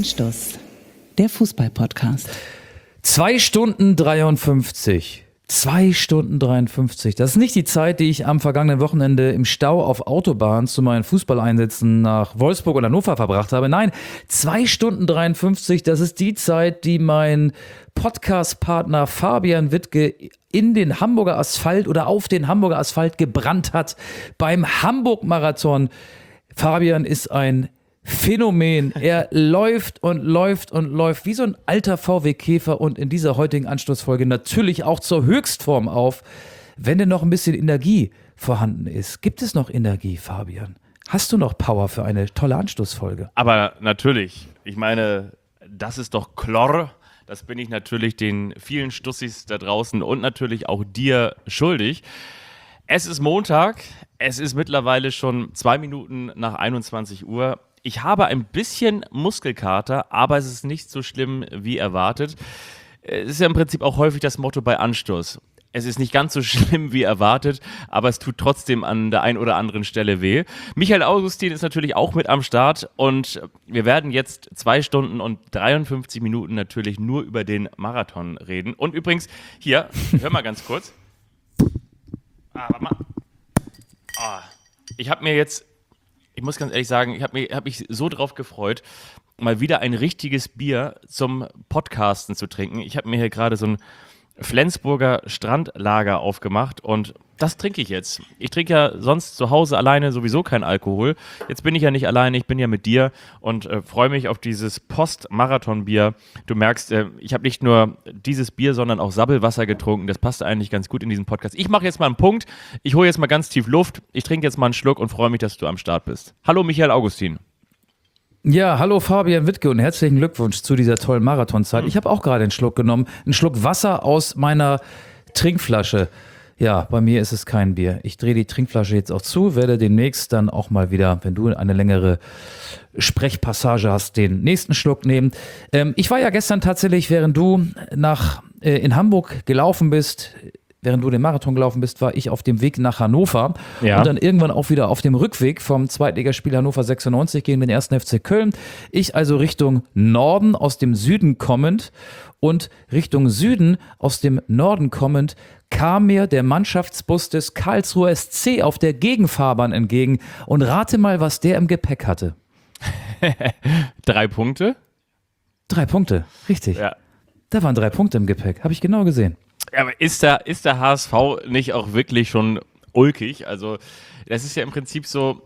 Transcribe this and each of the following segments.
Anstoß, der Fußball-Podcast. 2 Stunden 53. 2 Stunden 53. Das ist nicht die Zeit, die ich am vergangenen Wochenende im Stau auf Autobahnen zu meinen Fußballeinsätzen nach Wolfsburg und Hannover verbracht habe. Nein, 2 Stunden 53, das ist die Zeit, die mein Podcast-Partner Fabian Wittke in den Hamburger Asphalt oder auf den Hamburger Asphalt gebrannt hat beim Hamburg-Marathon. Fabian ist ein Phänomen. Er läuft und läuft und läuft wie so ein alter VW-Käfer und in dieser heutigen Anstoßfolge natürlich auch zur Höchstform auf, wenn denn noch ein bisschen Energie vorhanden ist. Gibt es noch Energie, Fabian? Hast du noch Power für eine tolle Anstoßfolge? Aber natürlich, ich meine, das ist doch Chlor. Das bin ich natürlich den vielen Stussis da draußen und natürlich auch dir schuldig. Es ist Montag, es ist mittlerweile schon 2 Minuten nach 21 Uhr. Ich habe ein bisschen Muskelkater, aber es ist nicht so schlimm wie erwartet. Es ist ja im Prinzip auch häufig das Motto bei Anstoß. Es ist nicht ganz so schlimm wie erwartet, aber es tut trotzdem an der einen oder anderen Stelle weh. Michael Augustin ist natürlich auch mit am Start und wir werden jetzt 2 Stunden und 53 Minuten natürlich nur über den Marathon reden. Und übrigens, hier, hör mal ganz kurz. Warte mal. Ich habe mir jetzt... Ich muss ganz ehrlich sagen, ich hab mich so drauf gefreut, mal wieder ein richtiges Bier zum Podcasten zu trinken. Ich habe mir hier gerade so ein Flensburger Strandlager aufgemacht und das trinke ich jetzt. Ich trinke ja sonst zu Hause alleine sowieso keinen Alkohol. Jetzt bin ich ja nicht alleine, ich bin ja mit dir und freue mich auf dieses Post-Marathon-Bier. Du merkst, ich habe nicht nur dieses Bier, sondern auch Sabbelwasser getrunken. Das passt eigentlich ganz gut in diesen Podcast. Ich mache jetzt mal einen Punkt. Ich hole jetzt mal ganz tief Luft. Ich trinke jetzt mal einen Schluck und freue mich, dass du am Start bist. Hallo Michael Augustin. Ja, hallo Fabian Wittke und herzlichen Glückwunsch zu dieser tollen Marathonzeit. Ich habe auch gerade einen Schluck genommen, einen Schluck Wasser aus meiner Trinkflasche. Ja, bei mir ist es kein Bier. Ich drehe die Trinkflasche jetzt auch zu, werde demnächst dann auch mal wieder, wenn du eine längere Sprechpassage hast, den nächsten Schluck nehmen. Ich war ja gestern tatsächlich, während du in Hamburg gelaufen bist, während du den Marathon gelaufen bist, war ich auf dem Weg nach Hannover und dann irgendwann auch wieder auf dem Rückweg vom Zweitligaspiel Hannover 96 gegen den 1. FC Köln. Ich also Richtung Norden aus dem Süden kommend und Richtung Süden aus dem Norden kommend kam mir der Mannschaftsbus des Karlsruher SC auf der Gegenfahrbahn entgegen und rate mal, was der im Gepäck hatte. 3 Punkte? 3 Punkte, richtig. Ja. Da waren 3 Punkte im Gepäck, habe ich genau gesehen. Ja, aber ist der HSV nicht auch wirklich schon ulkig? Also das ist ja im Prinzip so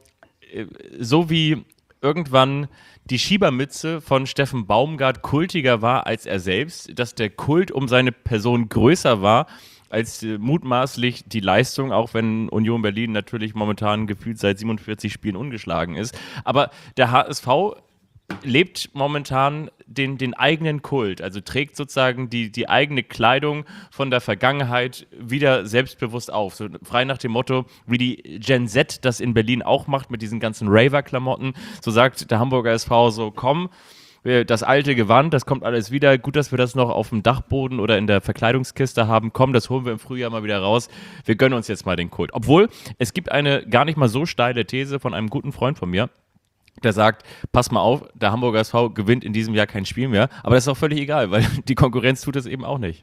wie irgendwann die Schiebermütze von Steffen Baumgart kultiger war als er selbst, dass der Kult um seine Person größer war als mutmaßlich die Leistung, auch wenn Union Berlin natürlich momentan gefühlt seit 47 Spielen ungeschlagen ist. Aber der HSV lebt momentan den eigenen Kult, also trägt sozusagen die eigene Kleidung von der Vergangenheit wieder selbstbewusst auf. So frei nach dem Motto, wie die Gen Z das in Berlin auch macht mit diesen ganzen Raver-Klamotten. So sagt der Hamburger SV so, komm, das alte Gewand, das kommt alles wieder. Gut, dass wir das noch auf dem Dachboden oder in der Verkleidungskiste haben. Komm, das holen wir im Frühjahr mal wieder raus. Wir gönnen uns jetzt mal den Kult. Obwohl, es gibt eine gar nicht mal so steile These von einem guten Freund von mir, der sagt, pass mal auf, der Hamburger SV gewinnt in diesem Jahr kein Spiel mehr. Aber das ist auch völlig egal, weil die Konkurrenz tut es eben auch nicht.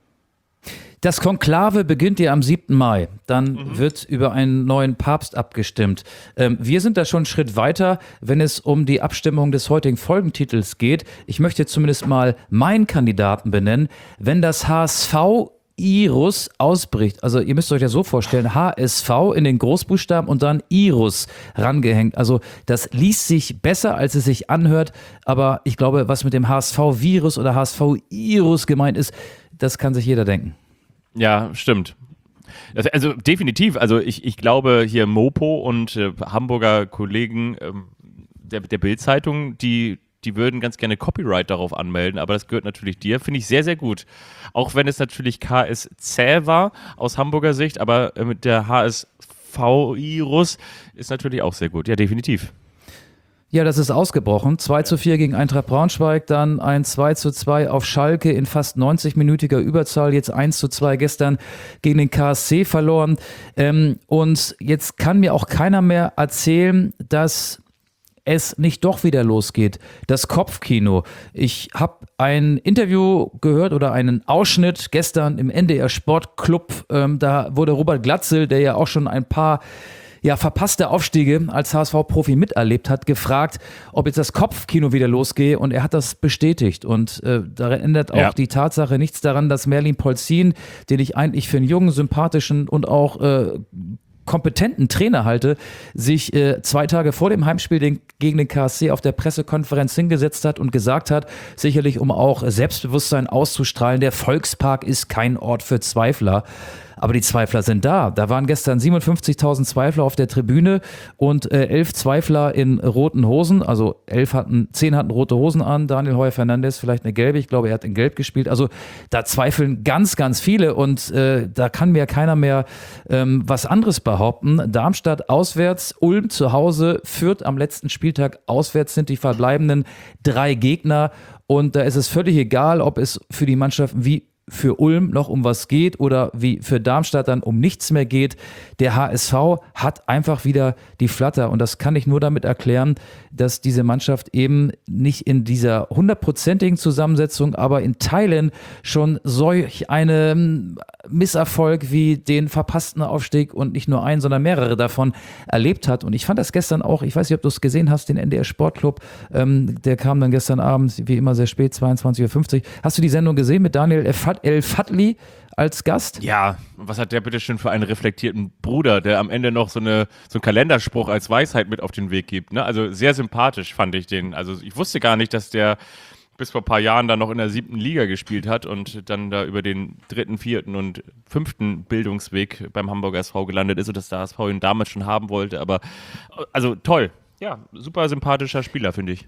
Das Konklave beginnt ja am 7. Mai. Dann wird über einen neuen Papst abgestimmt. Wir sind da schon einen Schritt weiter, wenn es um die Abstimmung des heutigen Folgentitels geht. Ich möchte zumindest mal meinen Kandidaten benennen. Wenn das HSV Irus ausbricht, also ihr müsst euch ja so vorstellen, HSV in den Großbuchstaben und dann Irus rangehängt. Also das liest sich besser, als es sich anhört, aber ich glaube, was mit dem HSV-Virus oder HSV-Irus gemeint ist, das kann sich jeder denken. Ja, stimmt. Also definitiv, also ich glaube hier Mopo und Hamburger Kollegen der Bild-Zeitung, die würden ganz gerne Copyright darauf anmelden, aber das gehört natürlich dir, finde ich sehr, sehr gut. Auch wenn es natürlich KSC war aus Hamburger Sicht, aber mit der HSV-Irus ist natürlich auch sehr gut. Ja, definitiv. Ja, das ist ausgebrochen. 2:4 gegen Eintracht Braunschweig, dann ein 2:2 auf Schalke in fast 90-minütiger Überzahl, jetzt 1:2 gestern gegen den KSC verloren. Und jetzt kann mir auch keiner mehr erzählen, dass es nicht doch wieder losgeht. Das Kopfkino. Ich habe ein Interview gehört oder einen Ausschnitt gestern im NDR Sportclub. Da wurde Robert Glatzel, der ja auch schon ein paar verpasste Aufstiege als HSV-Profi miterlebt hat, gefragt, ob jetzt das Kopfkino wieder losgehe, und er hat das bestätigt. Und da ändert auch die Tatsache nichts daran, dass Merlin Polzin, den ich eigentlich für einen jungen, sympathischen und auch kompetenten Trainer halte, sich 2 Tage vor dem Heimspiel gegen den KSC auf der Pressekonferenz hingesetzt hat und gesagt hat, sicherlich um auch Selbstbewusstsein auszustrahlen, der Volkspark ist kein Ort für Zweifler. Aber die Zweifler sind da. Da waren gestern 57.000 Zweifler auf der Tribüne und 11 Zweifler in roten Hosen. Also 10 hatten rote Hosen an. Daniel Heuer-Fernandes vielleicht eine gelbe. Ich glaube, er hat in gelb gespielt. Also da zweifeln ganz, ganz viele, und da kann mir keiner mehr was anderes behaupten. Darmstadt auswärts, Ulm zu Hause, Fürth am letzten Spieltag auswärts sind die verbleibenden 3 Gegner. Und da ist es völlig egal, ob es für die Mannschaften wie für Ulm noch um was geht oder wie für Darmstadt dann um nichts mehr geht. Der HSV hat einfach wieder die Flatter, und das kann ich nur damit erklären, dass diese Mannschaft eben nicht in dieser 100%igen Zusammensetzung, aber in Teilen schon solch einen Misserfolg wie den verpassten Aufstieg, und nicht nur einen, sondern mehrere davon erlebt hat. Und ich fand das gestern auch, ich weiß nicht, ob du es gesehen hast, den NDR Sportclub, der kam dann gestern Abend, wie immer sehr spät, 22:50 Uhr. Hast du die Sendung gesehen mit Daniel El-Fadli als Gast? Ja, was hat der bitte schön für einen reflektierten Bruder, der am Ende noch so einen Kalenderspruch als Weisheit mit auf den Weg gibt, ne? Also sehr sympathisch fand ich den. Also ich wusste gar nicht, dass der bis vor ein paar Jahren dann noch in der 7. Liga gespielt hat und dann da über den 3., 4. und 5. Bildungsweg beim Hamburger SV gelandet ist und dass der HSV ihn damals schon haben wollte. Aber also toll. Ja, super sympathischer Spieler, finde ich.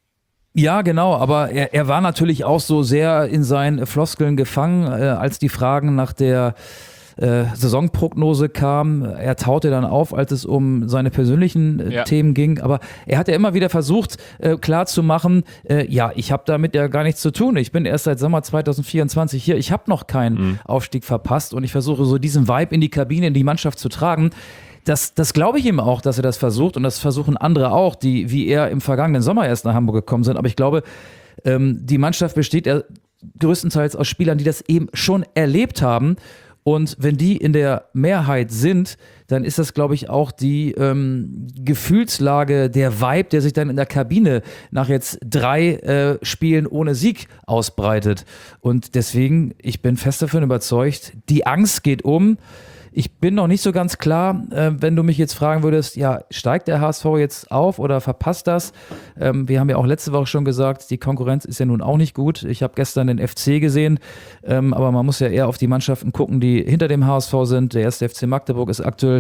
Ja, genau, aber er war natürlich auch so sehr in seinen Floskeln gefangen, als die Fragen nach der Saisonprognose kamen. Er taute dann auf, als es um seine persönlichen Themen ging, aber er hat ja immer wieder versucht klarzumachen, ich habe damit ja gar nichts zu tun. Ich bin erst seit Sommer 2024 hier, ich habe noch keinen Aufstieg verpasst, und ich versuche so diesen Vibe in die Kabine, in die Mannschaft zu tragen. Das glaube ich ihm auch, dass er das versucht, und das versuchen andere auch, die wie er im vergangenen Sommer erst nach Hamburg gekommen sind. Aber ich glaube, die Mannschaft besteht größtenteils aus Spielern, die das eben schon erlebt haben. Und wenn die in der Mehrheit sind, dann ist das, glaube ich, auch die Gefühlslage, der Vibe, der sich dann in der Kabine nach jetzt 3 Spielen ohne Sieg ausbreitet. Und deswegen, ich bin fest davon überzeugt, die Angst geht um. Ich bin noch nicht so ganz klar, wenn du mich jetzt fragen würdest, steigt der HSV jetzt auf oder verpasst das? Wir haben ja auch letzte Woche schon gesagt, die Konkurrenz ist ja nun auch nicht gut. Ich habe gestern den FC gesehen, aber man muss ja eher auf die Mannschaften gucken, die hinter dem HSV sind. Der 1. FC Magdeburg ist aktuell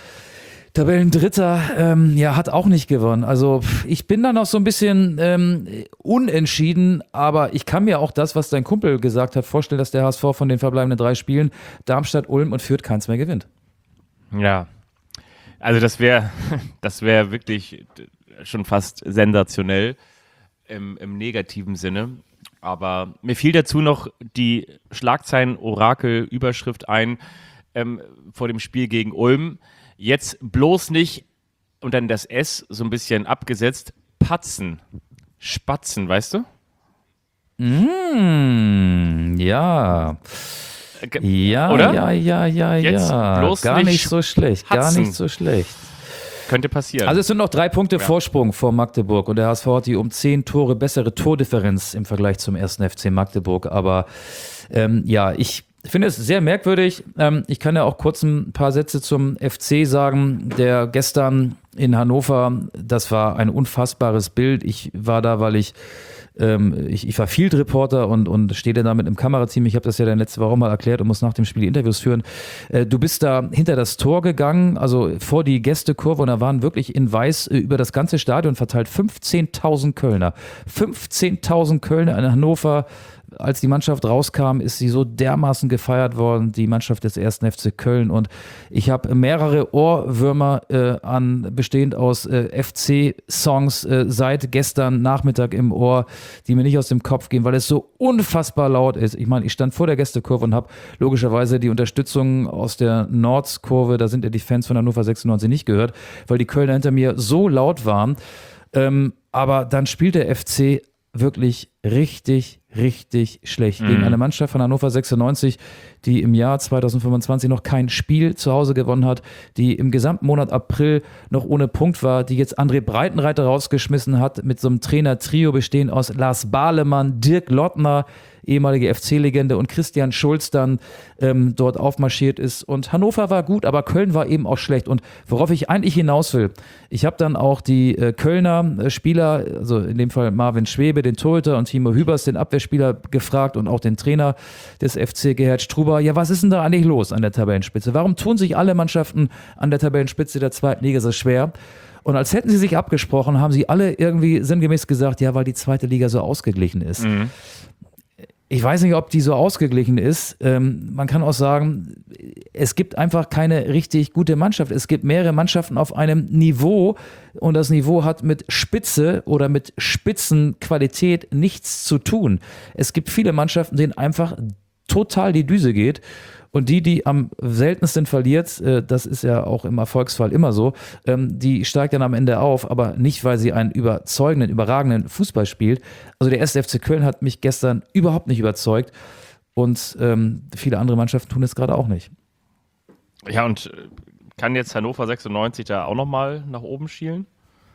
Tabellendritter, hat auch nicht gewonnen. Also ich bin da noch so ein bisschen unentschieden, aber ich kann mir auch das, was dein Kumpel gesagt hat, vorstellen, dass der HSV von den verbleibenden 3 Spielen Darmstadt, Ulm und Fürth keins mehr gewinnt. Ja, also das wäre wirklich schon fast sensationell im negativen Sinne. Aber mir fiel dazu noch die Schlagzeilen-Orakel-Überschrift ein vor dem Spiel gegen Ulm. Jetzt bloß nicht, und dann das S so ein bisschen abgesetzt, patzen, spatzen, weißt du? Ja. Ja, oder? Jetzt bloß gar nicht so schlecht, patzen. gar nicht so schlecht. Könnte passieren. Also es sind noch 3 Punkte Vorsprung vor Magdeburg, und der HSV hat die um 10 Tore bessere Tordifferenz im Vergleich zum 1. FC Magdeburg. Aber ich finde es sehr merkwürdig. Ich kann ja auch kurz ein paar Sätze zum FC sagen, der gestern in Hannover, das war ein unfassbares Bild. Ich war da, weil ich war Field-Reporter und stehe da mit im Kamerateam. Ich habe das ja dann letzte Woche mal erklärt und muss nach dem Spiel die Interviews führen. Du bist da hinter das Tor gegangen, also vor die Gästekurve, und da waren wirklich in weiß über das ganze Stadion verteilt 15.000 Kölner. 15.000 Kölner in Hannover. Als die Mannschaft rauskam, ist sie so dermaßen gefeiert worden, die Mannschaft des 1. FC Köln. Und ich habe mehrere Ohrwürmer bestehend aus FC-Songs seit gestern Nachmittag im Ohr, die mir nicht aus dem Kopf gehen, weil es so unfassbar laut ist. Ich meine, ich stand vor der Gästekurve und habe logischerweise die Unterstützung aus der Nordskurve, da sind ja die Fans von Hannover 96 nicht gehört, weil die Kölner hinter mir so laut waren. Aber dann spielt der FC wirklich richtig, richtig schlecht. Gegen eine Mannschaft von Hannover 96, die im Jahr 2025 noch kein Spiel zu Hause gewonnen hat, die im gesamten Monat April noch ohne Punkt war, die jetzt André Breitenreiter rausgeschmissen hat, mit so einem Trainer-Trio bestehend aus Lars Bahlemann, Dirk Lottner, ehemalige FC-Legende, und Christian Schulz dann dort aufmarschiert ist. Und Hannover war gut, aber Köln war eben auch schlecht. Und worauf ich eigentlich hinaus will, ich habe dann auch die Kölner Spieler, also in dem Fall Marvin Schwebe, den Torhüter, und Timo Hübers, den Abwehrspieler, gefragt, und auch den Trainer des FC, Gerhard Struber, ja, was ist denn da eigentlich los an der Tabellenspitze? Warum tun sich alle Mannschaften an der Tabellenspitze der zweiten Liga so schwer? Und als hätten sie sich abgesprochen, haben sie alle irgendwie sinngemäß gesagt, ja, weil die zweite Liga so ausgeglichen ist. Ich weiß nicht, ob die so ausgeglichen ist. Man kann auch sagen, es gibt einfach keine richtig gute Mannschaft. Es gibt mehrere Mannschaften auf einem Niveau, und das Niveau hat mit Spitze oder mit Spitzenqualität nichts zu tun. Es gibt viele Mannschaften, denen einfach total die Düse geht. Und die am seltensten verliert, das ist ja auch im Erfolgsfall immer so, die steigt dann am Ende auf, aber nicht, weil sie einen überzeugenden, überragenden Fußball spielt. Also der 1. FC Köln hat mich gestern überhaupt nicht überzeugt, und viele andere Mannschaften tun es gerade auch nicht. Ja, und kann jetzt Hannover 96 da auch nochmal nach oben schielen?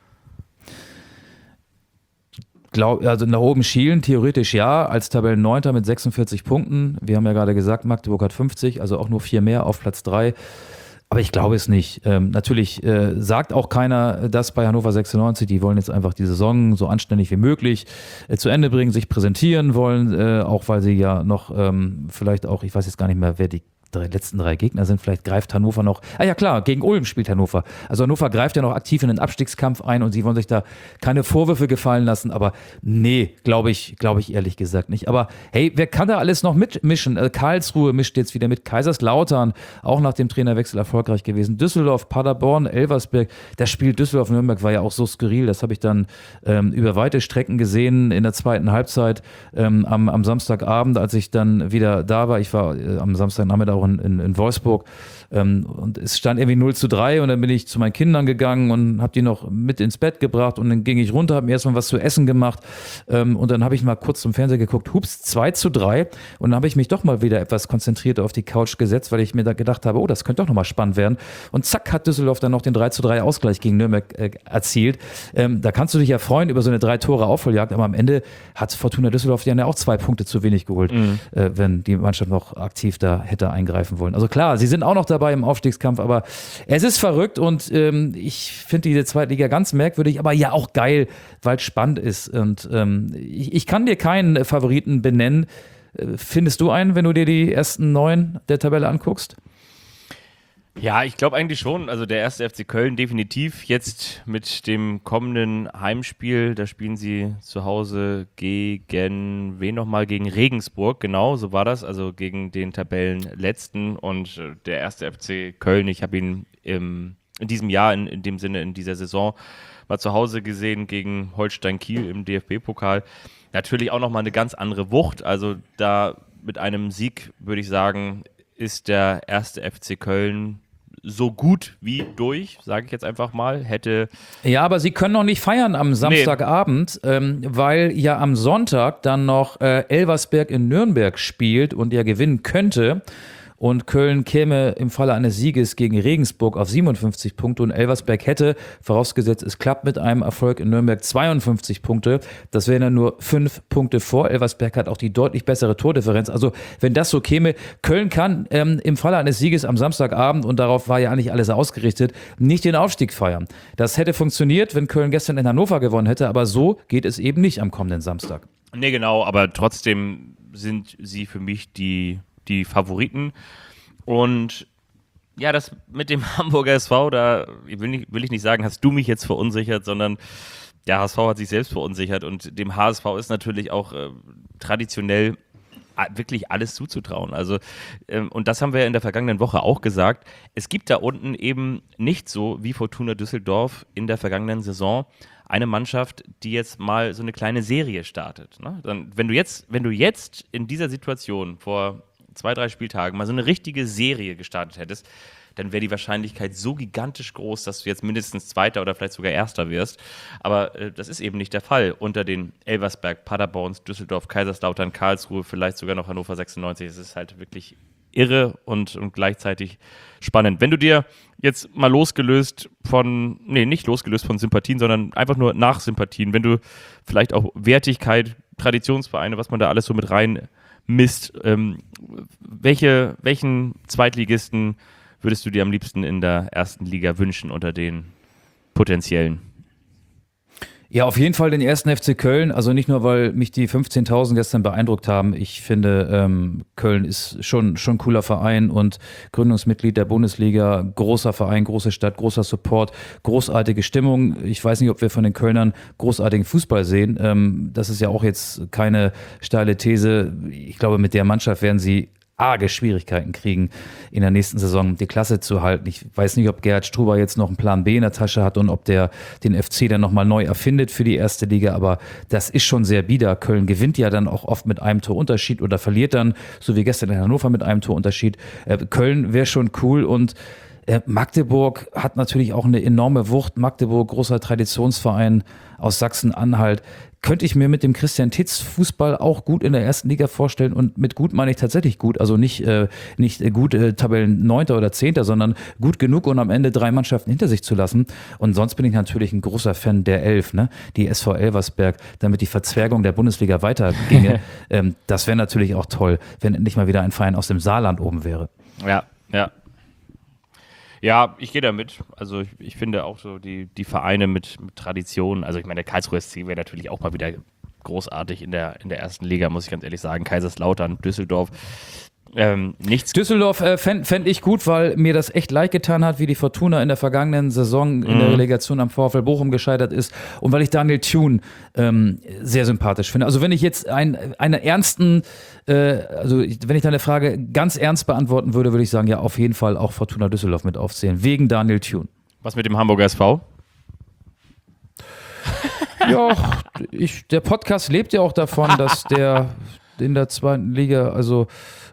Also nach oben schielen, theoretisch ja, als Tabellenneunter mit 46 Punkten. Wir haben ja gerade gesagt, Magdeburg hat 50, also auch nur 4 mehr auf Platz 3. Aber ich glaube es nicht. Natürlich sagt auch keiner das bei Hannover 96. Die wollen jetzt einfach die Saison so anständig wie möglich zu Ende bringen, sich präsentieren wollen, auch weil sie ja noch vielleicht auch, ich weiß jetzt gar nicht mehr, wer die letzten 3 Gegner sind. Vielleicht greift Hannover noch, ja klar, gegen Ulm spielt Hannover. Also Hannover greift ja noch aktiv in den Abstiegskampf ein, und sie wollen sich da keine Vorwürfe gefallen lassen, aber nee, glaube ich ehrlich gesagt nicht. Aber hey, wer kann da alles noch mitmischen? Karlsruhe mischt jetzt wieder mit, Kaiserslautern, auch nach dem Trainerwechsel erfolgreich gewesen. Düsseldorf, Paderborn, Elversberg. Das Spiel Düsseldorf-Nürnberg war ja auch so skurril, das habe ich dann über weite Strecken gesehen in der zweiten Halbzeit am Samstagabend, als ich dann wieder da war. Ich war am Samstagnachmittag in Wolfsburg, und es stand irgendwie 0:3, und dann bin ich zu meinen Kindern gegangen und habe die noch mit ins Bett gebracht, und dann ging ich runter, habe mir erstmal was zu essen gemacht, und dann habe ich mal kurz zum Fernseher geguckt, hups, 2:3, und dann habe ich mich doch mal wieder etwas konzentrierter auf die Couch gesetzt, weil ich mir da gedacht habe, oh, das könnte doch nochmal spannend werden, und zack, hat Düsseldorf dann noch den 3:3 Ausgleich gegen Nürnberg erzielt. Da kannst du dich ja freuen über so eine 3-Tore-Aufholjagd, aber am Ende hat Fortuna Düsseldorf ja auch 2 Punkte zu wenig geholt, wenn die Mannschaft noch aktiv da hätte eingreifen wollen. Also klar, sie sind auch noch dabei im Aufstiegskampf, aber es ist verrückt, und ich finde diese Zweitliga ganz merkwürdig, aber ja auch geil, weil es spannend ist, und ich kann dir keinen Favoriten benennen. Findest du einen, wenn du dir die ersten 9 der Tabelle anguckst? Ja, ich glaube eigentlich schon. Also der 1. FC Köln definitiv. Jetzt mit dem kommenden Heimspiel, da spielen sie zu Hause gegen, wen nochmal? Gegen Regensburg, genau, so war das. Also gegen den Tabellenletzten, und der 1. FC Köln, ich habe ihn in diesem Jahr, in dem Sinne in dieser Saison, mal zu Hause gesehen gegen Holstein Kiel im DFB-Pokal. Natürlich auch nochmal eine ganz andere Wucht. Also da mit einem Sieg, würde ich sagen, ist der 1. FC Köln so gut wie durch, sage ich jetzt einfach mal. Ja, aber sie können noch nicht feiern am Samstagabend, weil ja am Sonntag dann noch Elversberg in Nürnberg spielt und ja gewinnen könnte. Und Köln käme im Falle eines Sieges gegen Regensburg auf 57 Punkte, und Elversberg hätte, vorausgesetzt es klappt mit einem Erfolg in Nürnberg, 52 Punkte. Das wären dann nur 5 Punkte vor. Elversberg hat auch die deutlich bessere Tordifferenz. Also wenn das so käme, Köln kann im Falle eines Sieges am Samstagabend, und darauf war ja eigentlich alles ausgerichtet, nicht den Aufstieg feiern. Das hätte funktioniert, wenn Köln gestern in Hannover gewonnen hätte, aber so geht es eben nicht am kommenden Samstag. Nee, genau, aber trotzdem sind sie für mich die Favoriten. Und ja, das mit dem Hamburger SV, da will ich nicht sagen, hast du mich jetzt verunsichert, sondern der HSV hat sich selbst verunsichert, und dem HSV ist natürlich auch traditionell wirklich alles zuzutrauen. Also, und das haben wir in der vergangenen Woche auch gesagt, es gibt da unten eben nicht so wie Fortuna Düsseldorf in der vergangenen Saison eine Mannschaft, die jetzt mal so eine kleine Serie startet. Ne? Dann, wenn du jetzt in dieser Situation vor 2-3 Spieltagen mal so eine richtige Serie gestartet hättest, dann wäre die Wahrscheinlichkeit so gigantisch groß, dass du jetzt mindestens Zweiter oder vielleicht sogar Erster wirst. Aber das ist eben nicht der Fall. Unter den Elversberg, Paderborns, Düsseldorf, Kaiserslautern, Karlsruhe, vielleicht sogar noch Hannover 96. Es ist halt wirklich irre und gleichzeitig spannend. Wenn du dir jetzt mal nicht losgelöst von Sympathien, sondern einfach nur nach Sympathien, wenn du vielleicht auch Wertigkeit, Traditionsvereine, was man da alles so mit rein misst, welchen Zweitligisten würdest du dir am liebsten in der ersten Liga wünschen unter den potenziellen? Ja, auf jeden Fall den ersten FC Köln. Also nicht nur, weil mich die 15.000 gestern beeindruckt haben. Ich finde, Köln ist schon ein cooler Verein und Gründungsmitglied der Bundesliga. Großer Verein, große Stadt, großer Support, großartige Stimmung. Ich weiß nicht, ob wir von den Kölnern großartigen Fußball sehen. Das ist ja auch jetzt keine steile These. Ich glaube, mit der Mannschaft werden sie arge Schwierigkeiten kriegen, in der nächsten Saison die Klasse zu halten. Ich weiß nicht, ob Gerhard Struber jetzt noch einen Plan B in der Tasche hat und ob der den FC dann nochmal neu erfindet für die erste Liga, aber das ist schon sehr bieder. Köln gewinnt ja dann auch oft mit einem Torunterschied oder verliert dann, so wie gestern in Hannover mit einem Torunterschied. Köln wäre schon cool und Magdeburg hat natürlich auch eine enorme Wucht. Magdeburg, großer Traditionsverein aus Sachsen-Anhalt. Könnte ich mir mit dem Christian Titz Fußball auch gut in der ersten Liga vorstellen und mit gut meine ich tatsächlich gut, also nicht gut Tabellen 9. oder 10., sondern gut genug, um am Ende 3 Mannschaften hinter sich zu lassen. Und sonst bin ich natürlich ein großer Fan der 11, ne? Die SV Elversberg, damit die Verzwergung der Bundesliga weiterginge. Das wäre natürlich auch toll, wenn endlich mal wieder ein Verein aus dem Saarland oben wäre. Ja. Ja, ich gehe damit. Also ich finde auch so die Vereine mit Tradition, also ich meine, der Karlsruhe SC wäre natürlich auch mal wieder großartig in der ersten Liga, muss ich ganz ehrlich sagen. Kaiserslautern, Düsseldorf, nichts. Düsseldorf fänd ich gut, weil mir das echt leid getan hat, wie die Fortuna in der vergangenen Saison in der Relegation am VfL Bochum gescheitert ist und weil ich Daniel Thune sehr sympathisch finde. Also wenn ich jetzt wenn ich deine Frage ganz ernst beantworten würde, würde ich sagen, ja, auf jeden Fall auch Fortuna Düsseldorf mit aufzählen, wegen Daniel Thune. Was mit dem Hamburger SV? Ja, der Podcast lebt ja auch davon, dass der in der zweiten Liga, also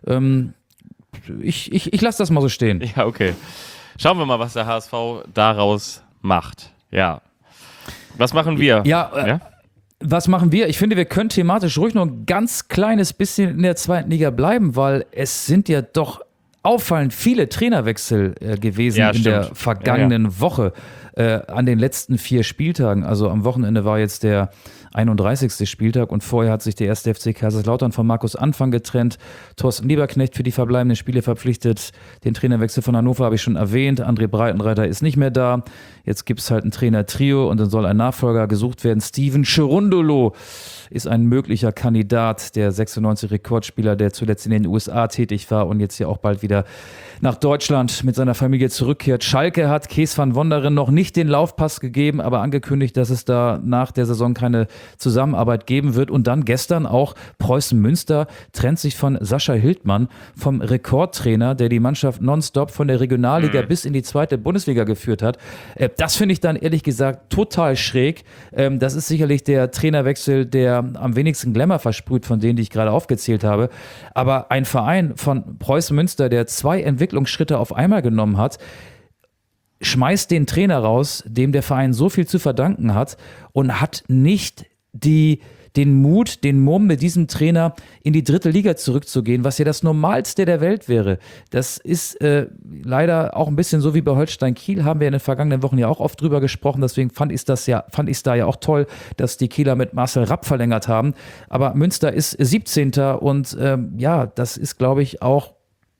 ich lasse das mal so stehen. Ja, okay. Schauen wir mal, was der HSV daraus macht. Ja. Was machen wir? Ja? Was machen wir? Ich finde, wir können thematisch ruhig noch ein ganz kleines bisschen in der zweiten Liga bleiben, weil es sind ja doch auffallend viele Trainerwechsel gewesen in der vergangenen Woche an den letzten 4 Spieltagen. Also am Wochenende war jetzt der 31. Spieltag und vorher hat sich der erste FC Kaiserslautern von Markus Anfang getrennt. Thorsten Lieberknecht für die verbleibenden Spiele verpflichtet. Den Trainerwechsel von Hannover habe ich schon erwähnt. André Breitenreiter ist nicht mehr da. Jetzt gibt es halt ein Trainertrio und dann soll ein Nachfolger gesucht werden. Steven Cherundolo ist ein möglicher Kandidat, der 96-Rekordspieler, der zuletzt in den USA tätig war und jetzt ja auch bald wieder nach Deutschland mit seiner Familie zurückkehrt. Schalke hat Kees van Wonderen noch nicht den Laufpass gegeben, aber angekündigt, dass es da nach der Saison keine Zusammenarbeit geben wird. Und dann gestern auch Preußen Münster trennt sich von Sascha Hildmann, vom Rekordtrainer, der die Mannschaft nonstop von der Regionalliga bis in die 2. Bundesliga geführt hat. Das finde ich dann ehrlich gesagt total schräg. Das ist sicherlich der Trainerwechsel, der am wenigsten Glamour versprüht von denen, die ich gerade aufgezählt habe. Aber ein Verein von Preußen Münster, der 2 Entwicklungsschritte auf einmal genommen hat, schmeißt den Trainer raus, dem der Verein so viel zu verdanken hat und hat nicht den Mut, den Mumm, mit diesem Trainer in die 3. Liga zurückzugehen, was ja das Normalste der Welt wäre. Das ist leider auch ein bisschen so wie bei Holstein Kiel, haben wir in den vergangenen Wochen ja auch oft drüber gesprochen, deswegen fand ich es da ja auch toll, dass die Kieler mit Marcel Rapp verlängert haben. Aber Münster ist 17. und das ist, glaube ich, auch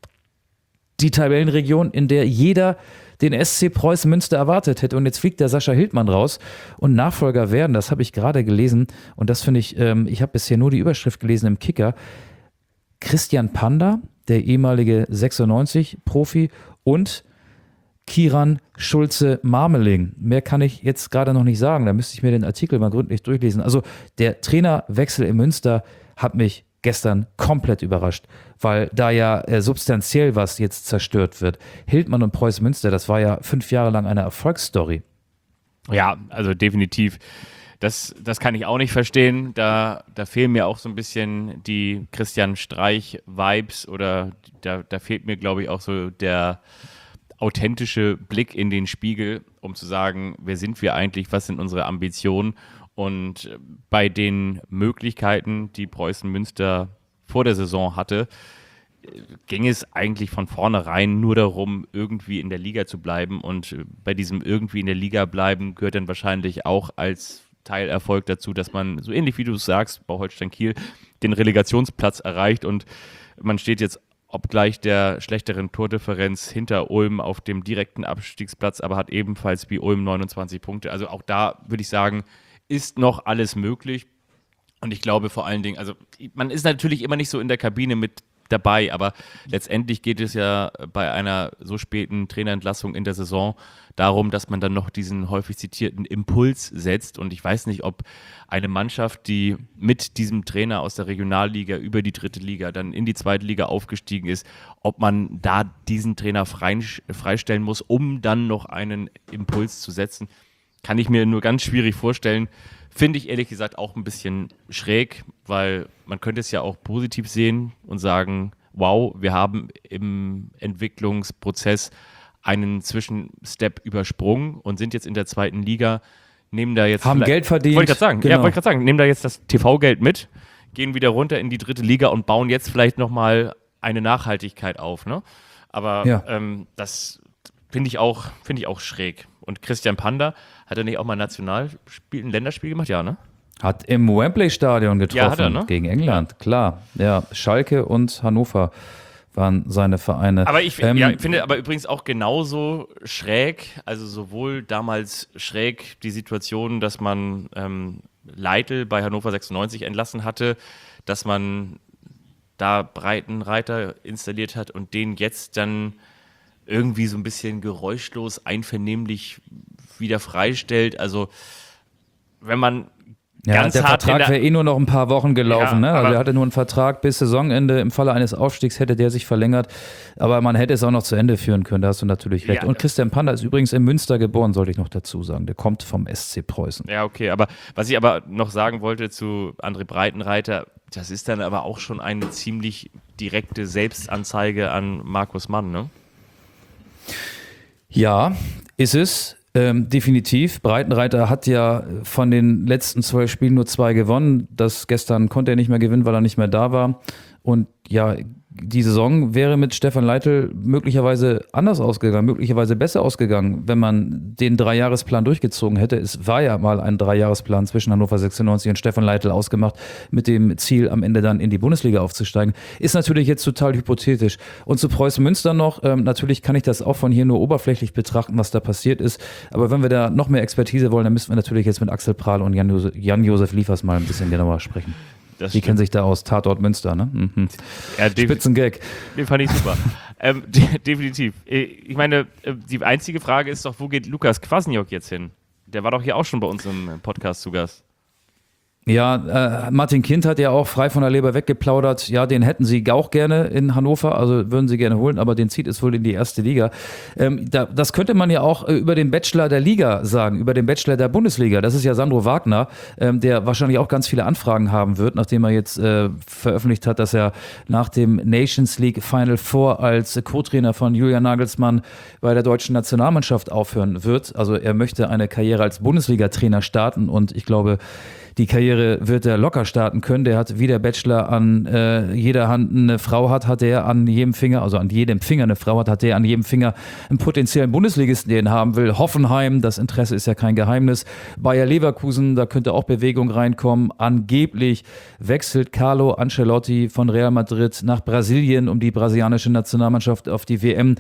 die Tabellenregion, in der jeder den SC Preußen Münster erwartet hätte. Und jetzt fliegt der Sascha Hildmann raus und Nachfolger werden, das habe ich gerade gelesen und das finde ich habe bisher nur die Überschrift gelesen im Kicker, Christian Panda, der ehemalige 96-Profi und Kiran Schulze-Marmeling. Mehr kann ich jetzt gerade noch nicht sagen, da müsste ich mir den Artikel mal gründlich durchlesen. Also der Trainerwechsel in Münster hat mich gestern komplett überrascht, weil da ja substanziell was jetzt zerstört wird. Hildmann und Preußen Münster, das war ja 5 Jahre lang eine Erfolgsstory. Ja, also definitiv. Das kann ich auch nicht verstehen. Da fehlen mir auch so ein bisschen die Christian Streich-Vibes oder da fehlt mir, glaube ich, auch so der authentische Blick in den Spiegel, um zu sagen, wer sind wir eigentlich, was sind unsere Ambitionen? Und bei den Möglichkeiten, die Preußen Münster vor der Saison hatte, ging es eigentlich von vornherein nur darum, irgendwie in der Liga zu bleiben. Und bei diesem irgendwie in der Liga bleiben gehört dann wahrscheinlich auch als Teilerfolg dazu, dass man, so ähnlich wie du es sagst, bei Holstein Kiel, den Relegationsplatz erreicht. Und man steht jetzt obgleich der schlechteren Tordifferenz hinter Ulm auf dem direkten Abstiegsplatz, aber hat ebenfalls wie Ulm 29 Punkte. Also auch da würde ich sagen, ist noch alles möglich. Und ich glaube vor allen Dingen, also man ist natürlich immer nicht so in der Kabine mit dabei, aber letztendlich geht es ja bei einer so späten Trainerentlassung in der Saison darum, dass man dann noch diesen häufig zitierten Impuls setzt. Und ich weiß nicht, ob eine Mannschaft, die mit diesem Trainer aus der Regionalliga über die 3. Liga dann in die 2. Liga aufgestiegen ist, ob man da diesen Trainer freistellen muss, um dann noch einen Impuls zu setzen, kann ich mir nur ganz schwierig vorstellen. Finde ich ehrlich gesagt auch ein bisschen schräg, weil man könnte es ja auch positiv sehen und sagen, wow, wir haben im Entwicklungsprozess einen Zwischenstep übersprungen und sind jetzt in der 2. Liga, nehmen da jetzt... Haben Geld verdient. Wollte ich gerade sagen, Genau. nehmen da jetzt das TV-Geld mit, gehen wieder runter in die 3. Liga und bauen jetzt vielleicht nochmal eine Nachhaltigkeit auf. Ne? Aber Ja. das finde ich auch schräg. Und Christian Panda, hat er nicht auch mal ein Länderspiel gemacht? Ja, ne? Hat im Wembley-Stadion getroffen Ja, hat er, ne? gegen England, klar. Ja, Schalke und Hannover waren seine Vereine. Aber ich finde aber übrigens auch genauso schräg, also sowohl damals schräg die Situation, dass man Leitl bei Hannover 96 entlassen hatte, dass man da Breitenreiter installiert hat und den jetzt dann irgendwie so ein bisschen geräuschlos, einvernehmlich wieder freistellt. Also wenn man ganz der hart Vertrag wäre nur noch ein paar Wochen gelaufen. Ja, Ne? Also aber- er hatte nur einen Vertrag bis Saisonende. Im Falle eines Aufstiegs hätte der sich verlängert. Aber man hätte es auch noch zu Ende führen können. Da hast du natürlich recht. Ja, Und Christian Panda ist übrigens in Münster geboren, sollte ich noch dazu sagen. Der kommt vom SC Preußen. Ja, okay, aber was ich aber noch sagen wollte zu André Breitenreiter, das ist dann aber auch schon eine ziemlich direkte Selbstanzeige an Markus Mann, ne? Ja, ist es. Definitiv. Breitenreiter hat ja von den letzten 12 Spielen nur 2 gewonnen. Das gestern konnte er nicht mehr gewinnen, weil er nicht mehr da war. Und ja, die Saison wäre mit Stefan Leitl möglicherweise anders ausgegangen, möglicherweise besser ausgegangen, wenn man den 3-Jahresplan durchgezogen hätte. Es war ja mal ein 3-Jahresplan zwischen Hannover 96 und Stefan Leitl ausgemacht, mit dem Ziel, am Ende dann in die Bundesliga aufzusteigen. Ist natürlich jetzt total hypothetisch. Und zu Preußen Münster noch, natürlich kann ich das auch von hier nur oberflächlich betrachten, was da passiert ist. Aber wenn wir da noch mehr Expertise wollen, dann müssen wir natürlich jetzt mit Axel Prahl und Jan-Josef Liefers mal ein bisschen genauer sprechen. Die kennen sich da aus, Tatort Münster, ne? Mhm. Ja, Spitzengag. Den fand ich super. Definitiv. Ich meine, die einzige Frage ist doch, wo geht Lukas Kwasniok jetzt hin? Der war doch hier auch schon bei uns im Podcast zu Gast. Ja, Martin Kind hat ja auch frei von der Leber weggeplaudert. Ja, den hätten sie auch gerne in Hannover, also würden sie gerne holen, aber den zieht es wohl in die 1. Liga. Das könnte man ja auch über den Bachelor der Liga sagen, über den Bachelor der Bundesliga. Das ist ja Sandro Wagner, der wahrscheinlich auch ganz viele Anfragen haben wird, nachdem er jetzt veröffentlicht hat, dass er nach dem Nations League Final Four als Co-Trainer von Julian Nagelsmann bei der deutschen Nationalmannschaft aufhören wird. Also er möchte eine Karriere als Bundesliga-Trainer starten und ich glaube, die Karriere wird er locker starten können. Der hat, wie der Bachelor an jeder Hand eine Frau hat er an jedem Finger, also an jedem Finger eine Frau hat er an jedem Finger einen potenziellen Bundesligisten, den er haben will. Hoffenheim, das Interesse ist ja kein Geheimnis. Bayer Leverkusen, da könnte auch Bewegung reinkommen. Angeblich wechselt Carlo Ancelotti von Real Madrid nach Brasilien, um die brasilianische Nationalmannschaft auf die WM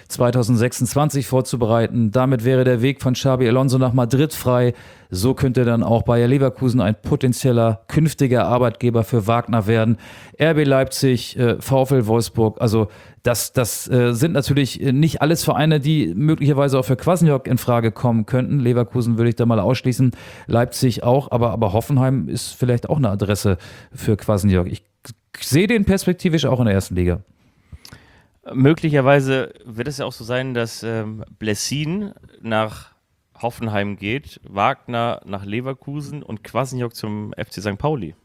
2026 vorzubereiten. Damit wäre der Weg von Xabi Alonso nach Madrid frei. So könnte dann auch Bayer Leverkusen ein potenzieller künftiger Arbeitgeber für Wagner werden. RB Leipzig, VfL Wolfsburg, also das sind natürlich nicht alles Vereine, die möglicherweise auch für Kwasniok in Frage kommen könnten. Leverkusen würde ich da mal ausschließen, Leipzig auch, aber Hoffenheim ist vielleicht auch eine Adresse für Kwasniok. Ich sehe den perspektivisch auch in der 1. Liga. Möglicherweise wird es ja auch so sein, dass Blessin nach Hoffenheim geht, Wagner nach Leverkusen und Kwasniok zum FC St. Pauli.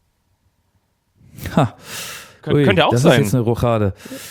Ha. Könnte auch das sein. Das ist jetzt eine Rochade.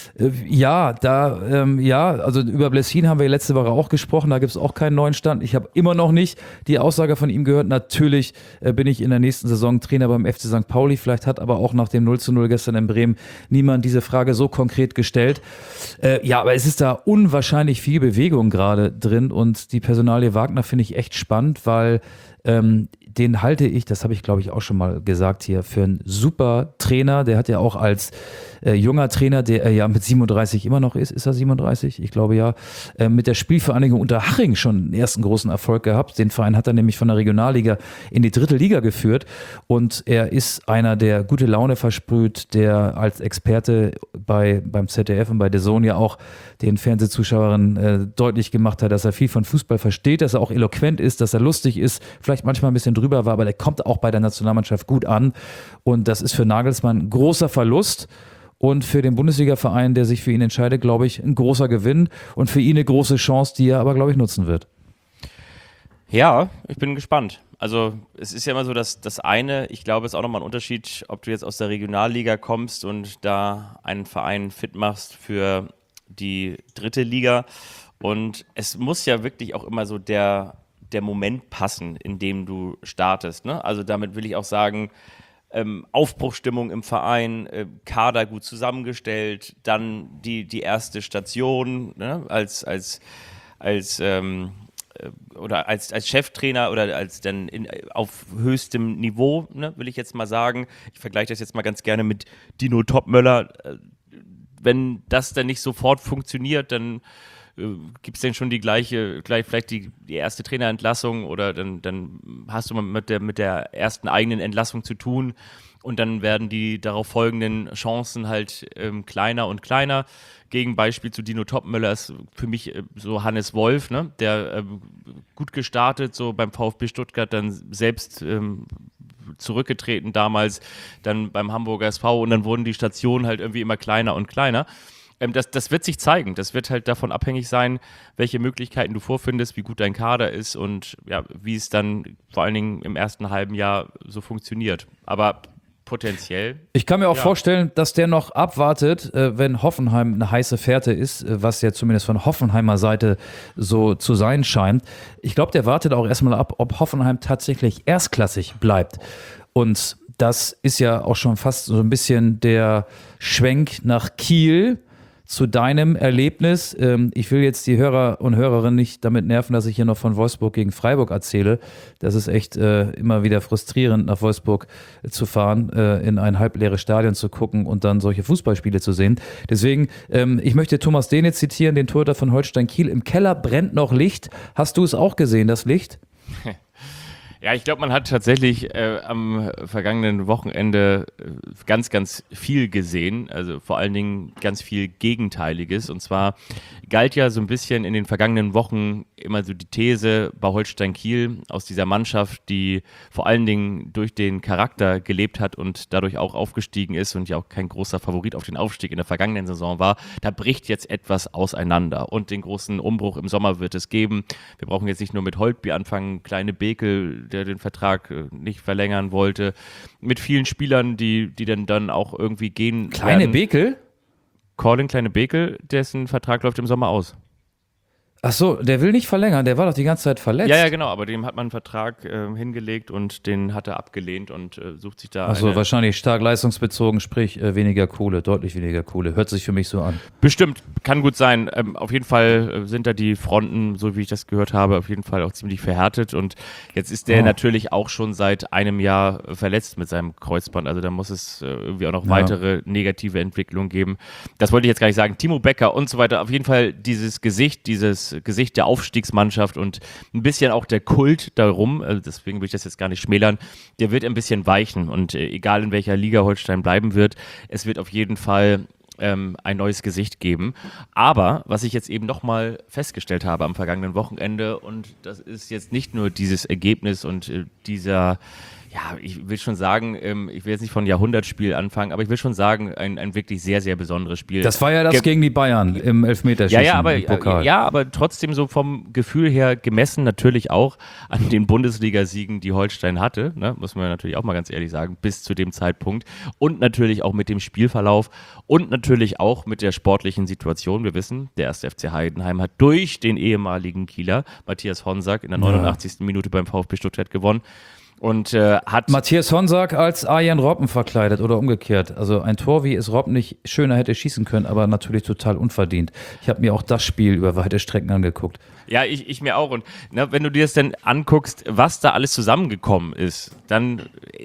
Also über Blessin haben wir letzte Woche auch gesprochen, da gibt es auch keinen neuen Stand. Ich habe immer noch nicht die Aussage von ihm gehört. Natürlich bin ich in der nächsten Saison Trainer beim FC St. Pauli. Vielleicht hat aber auch nach dem 0:0 gestern in Bremen niemand diese Frage so konkret gestellt. Aber es ist da unwahrscheinlich viel Bewegung gerade drin und die Personalie Wagner finde ich echt spannend, weil den halte ich, das habe ich glaube ich auch schon mal gesagt hier, für einen super Trainer. Der hat ja auch als junger Trainer, der er ja mit 37 immer noch ist er 37? Ich glaube ja, mit der Spielvereinigung Unterhaching schon einen ersten großen Erfolg gehabt. Den Verein hat er nämlich von der Regionalliga in die 3. Liga geführt und er ist einer, der gute Laune versprüht, der als Experte beim ZDF und bei DAZN ja auch den Fernsehzuschauerinnen deutlich gemacht hat, dass er viel von Fußball versteht, dass er auch eloquent ist, dass er lustig ist, vielleicht manchmal ein bisschen drüber war, aber der kommt auch bei der Nationalmannschaft gut an und das ist für Nagelsmann ein großer Verlust und für den Bundesliga-Verein, der sich für ihn entscheidet, glaube ich, ein großer Gewinn und für ihn eine große Chance, die er aber, glaube ich, nutzen wird. Ja, ich bin gespannt. Also es ist ja immer so, dass das eine, ich glaube, es ist auch nochmal ein Unterschied, ob du jetzt aus der Regionalliga kommst und da einen Verein fit machst für die 3. Liga und es muss ja wirklich auch immer so der Moment passen, in dem du startest. Ne? Also damit will ich auch sagen, Aufbruchsstimmung im Verein, Kader gut zusammengestellt, dann die erste Station, ne? als Cheftrainer oder als dann auf höchstem Niveau, ne? Will ich jetzt mal sagen. Ich vergleiche das jetzt mal ganz gerne mit Dino Topmöller. Wenn das dann nicht sofort funktioniert, dann gibt es denn schon vielleicht die erste Trainerentlassung oder dann hast du mal mit der ersten eigenen Entlassung zu tun und dann werden die darauf folgenden Chancen halt kleiner und kleiner. Gegenbeispiel zu Dino Topmöller ist für mich so Hannes Wolf, ne? Der gut gestartet, so beim VfB Stuttgart, dann selbst zurückgetreten damals, dann beim Hamburger SV und dann wurden die Stationen halt irgendwie immer kleiner und kleiner. Das wird sich zeigen. Das wird halt davon abhängig sein, welche Möglichkeiten du vorfindest, wie gut dein Kader ist und ja, wie es dann vor allen Dingen im ersten halben Jahr so funktioniert. Aber potenziell. Ich kann mir auch vorstellen, dass der noch abwartet, wenn Hoffenheim eine heiße Fährte ist, was ja zumindest von Hoffenheimer Seite so zu sein scheint. Ich glaube, der wartet auch erstmal ab, ob Hoffenheim tatsächlich erstklassig bleibt. Und das ist ja auch schon fast so ein bisschen der Schwenk nach Kiel zu deinem Erlebnis. Ich will jetzt die Hörer und Hörerinnen nicht damit nerven, dass ich hier noch von Wolfsburg gegen Freiburg erzähle. Das ist echt immer wieder frustrierend, nach Wolfsburg zu fahren, in ein halbleeres Stadion zu gucken und dann solche Fußballspiele zu sehen. Deswegen, ich möchte Thomas Dehne zitieren, den Torhüter von Holstein Kiel. Im Keller brennt noch Licht. Hast du es auch gesehen, das Licht? Ja, ich glaube, man hat tatsächlich am vergangenen Wochenende ganz, ganz viel gesehen, also vor allen Dingen ganz viel Gegenteiliges. Und zwar galt ja so ein bisschen in den vergangenen Wochen immer so die These bei Holstein Kiel aus dieser Mannschaft, die vor allen Dingen durch den Charakter gelebt hat und dadurch auch aufgestiegen ist und ja auch kein großer Favorit auf den Aufstieg in der vergangenen Saison war, da bricht jetzt etwas auseinander und den großen Umbruch im Sommer wird es geben. Wir brauchen jetzt nicht nur mit Holtby anfangen, kleine Bekel, der den Vertrag nicht verlängern wollte, mit vielen Spielern, die dann auch irgendwie gehen Kleine werden. Bekel? Colin Kleine Bekel, dessen Vertrag läuft im Sommer aus. Ach so, der will nicht verlängern, der war doch die ganze Zeit verletzt. Ja, genau, aber dem hat man einen Vertrag hingelegt und den hat er abgelehnt und sucht sich da Ach so, wahrscheinlich stark leistungsbezogen, sprich weniger Kohle, deutlich weniger Kohle. Hört sich für mich so an. Bestimmt, kann gut sein. Auf jeden Fall sind da die Fronten, so wie ich das gehört habe, auf jeden Fall auch ziemlich verhärtet und jetzt ist der natürlich auch schon seit einem Jahr verletzt mit seinem Kreuzband, also da muss es irgendwie auch noch weitere negative Entwicklungen geben. Das wollte ich jetzt gar nicht sagen. Timo Becker und so weiter, auf jeden Fall dieses Gesicht der Aufstiegsmannschaft und ein bisschen auch der Kult darum, also deswegen will ich das jetzt gar nicht schmälern, der wird ein bisschen weichen und egal in welcher Liga Holstein bleiben wird, es wird auf jeden Fall ein neues Gesicht geben. Aber was ich jetzt eben nochmal festgestellt habe am vergangenen Wochenende und das ist jetzt nicht nur dieses Ergebnis und dieser ja, ich will schon sagen, ich will jetzt nicht von Jahrhundertspiel anfangen, aber ich will schon sagen, ein wirklich sehr, sehr besonderes Spiel. Das war ja das gegen die Bayern im Elfmeterschießen im Pokal. Aber trotzdem so vom Gefühl her gemessen natürlich auch an den Bundesligasiegen, die Holstein hatte, ne, muss man natürlich auch mal ganz ehrlich sagen, bis zu dem Zeitpunkt und natürlich auch mit dem Spielverlauf und natürlich auch mit der sportlichen Situation. Wir wissen, der 1. FC Heidenheim hat durch den ehemaligen Kieler Matthias Honsack in der 89. Minute beim VfB Stuttgart gewonnen. Und hat Matthias Honsack als Arjen Robben verkleidet oder umgekehrt. Also ein Tor, wie es Robben nicht schöner hätte schießen können, aber natürlich total unverdient. Ich habe mir auch das Spiel über weite Strecken angeguckt. Ja, ich mir auch. Und wenn du dir das dann anguckst, was da alles zusammengekommen ist, dann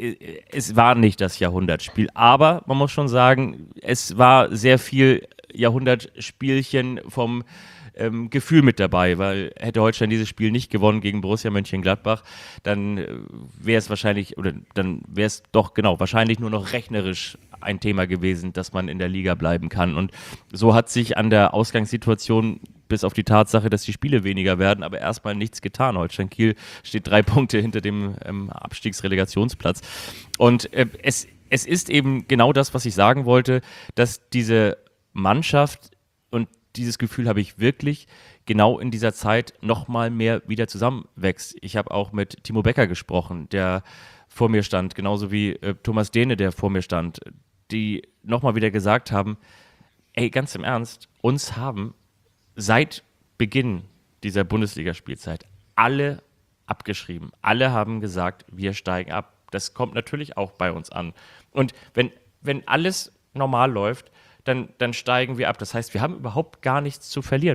es war nicht das Jahrhundertspiel. Aber man muss schon sagen, es war sehr viel Jahrhundertspielchen vom Gefühl mit dabei, weil hätte Holstein dieses Spiel nicht gewonnen gegen Borussia Mönchengladbach, dann wäre es wahrscheinlich, oder dann wäre es doch wahrscheinlich nur noch rechnerisch ein Thema gewesen, dass man in der Liga bleiben kann. Und so hat sich an der Ausgangssituation bis auf die Tatsache, dass die Spiele weniger werden, aber erstmal nichts getan. Holstein Kiel steht 3 Punkte hinter dem Abstiegsrelegationsplatz. Und es ist eben genau das, was ich sagen wollte, dass diese Mannschaft, und dieses Gefühl habe ich wirklich, genau in dieser Zeit nochmal mehr wieder zusammenwächst. Ich habe auch mit Timo Becker gesprochen, der vor mir stand, genauso wie Thomas Dehne, der vor mir stand, die nochmal wieder gesagt haben, ey, ganz im Ernst, uns haben seit Beginn dieser Bundesligaspielzeit alle abgeschrieben. Alle haben gesagt, wir steigen ab. Das kommt natürlich auch bei uns an. Und wenn alles normal läuft, dann steigen wir ab. Das heißt, wir haben überhaupt gar nichts zu verlieren.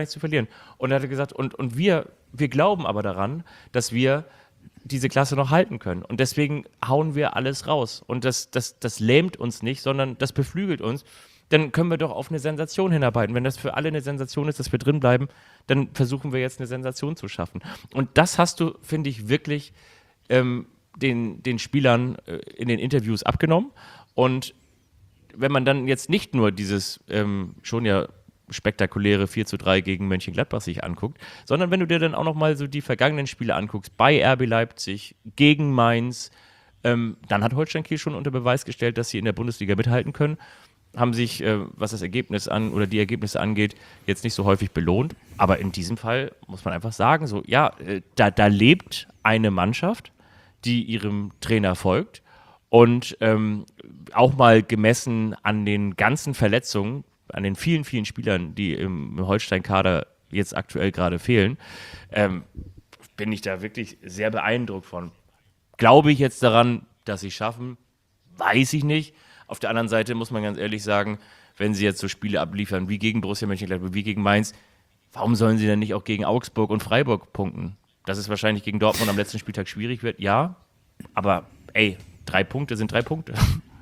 Und er hat gesagt, und wir glauben aber daran, dass wir diese Klasse noch halten können. Und deswegen hauen wir alles raus. Und das lähmt uns nicht, sondern das beflügelt uns. Dann können wir doch auf eine Sensation hinarbeiten. Wenn das für alle eine Sensation ist, dass wir drin bleiben, dann versuchen wir jetzt eine Sensation zu schaffen. Und das hast du, finde ich, wirklich den Spielern in den Interviews abgenommen. Und wenn man dann jetzt nicht nur dieses schon ja spektakuläre 4:3 gegen Mönchengladbach sich anguckt, sondern wenn du dir dann auch nochmal so die vergangenen Spiele anguckst, bei RB Leipzig, gegen Mainz, dann hat Holstein Kiel schon unter Beweis gestellt, dass sie in der Bundesliga mithalten können, haben sich, was das Ergebnis oder die Ergebnisse angeht, jetzt nicht so häufig belohnt, aber in diesem Fall muss man einfach sagen, so ja, da lebt eine Mannschaft, die ihrem Trainer folgt. Und auch mal gemessen an den ganzen Verletzungen, an den vielen, vielen Spielern, die im Holstein-Kader jetzt aktuell gerade fehlen, bin ich da wirklich sehr beeindruckt von. Glaube ich jetzt daran, dass sie es schaffen? Weiß ich nicht. Auf der anderen Seite muss man ganz ehrlich sagen, wenn sie jetzt so Spiele abliefern wie gegen Borussia Mönchengladbach, wie gegen Mainz, warum sollen sie denn nicht auch gegen Augsburg und Freiburg punkten? Dass es wahrscheinlich gegen Dortmund am letzten Spieltag schwierig wird, ja. Aber 3 Punkte sind 3 Punkte.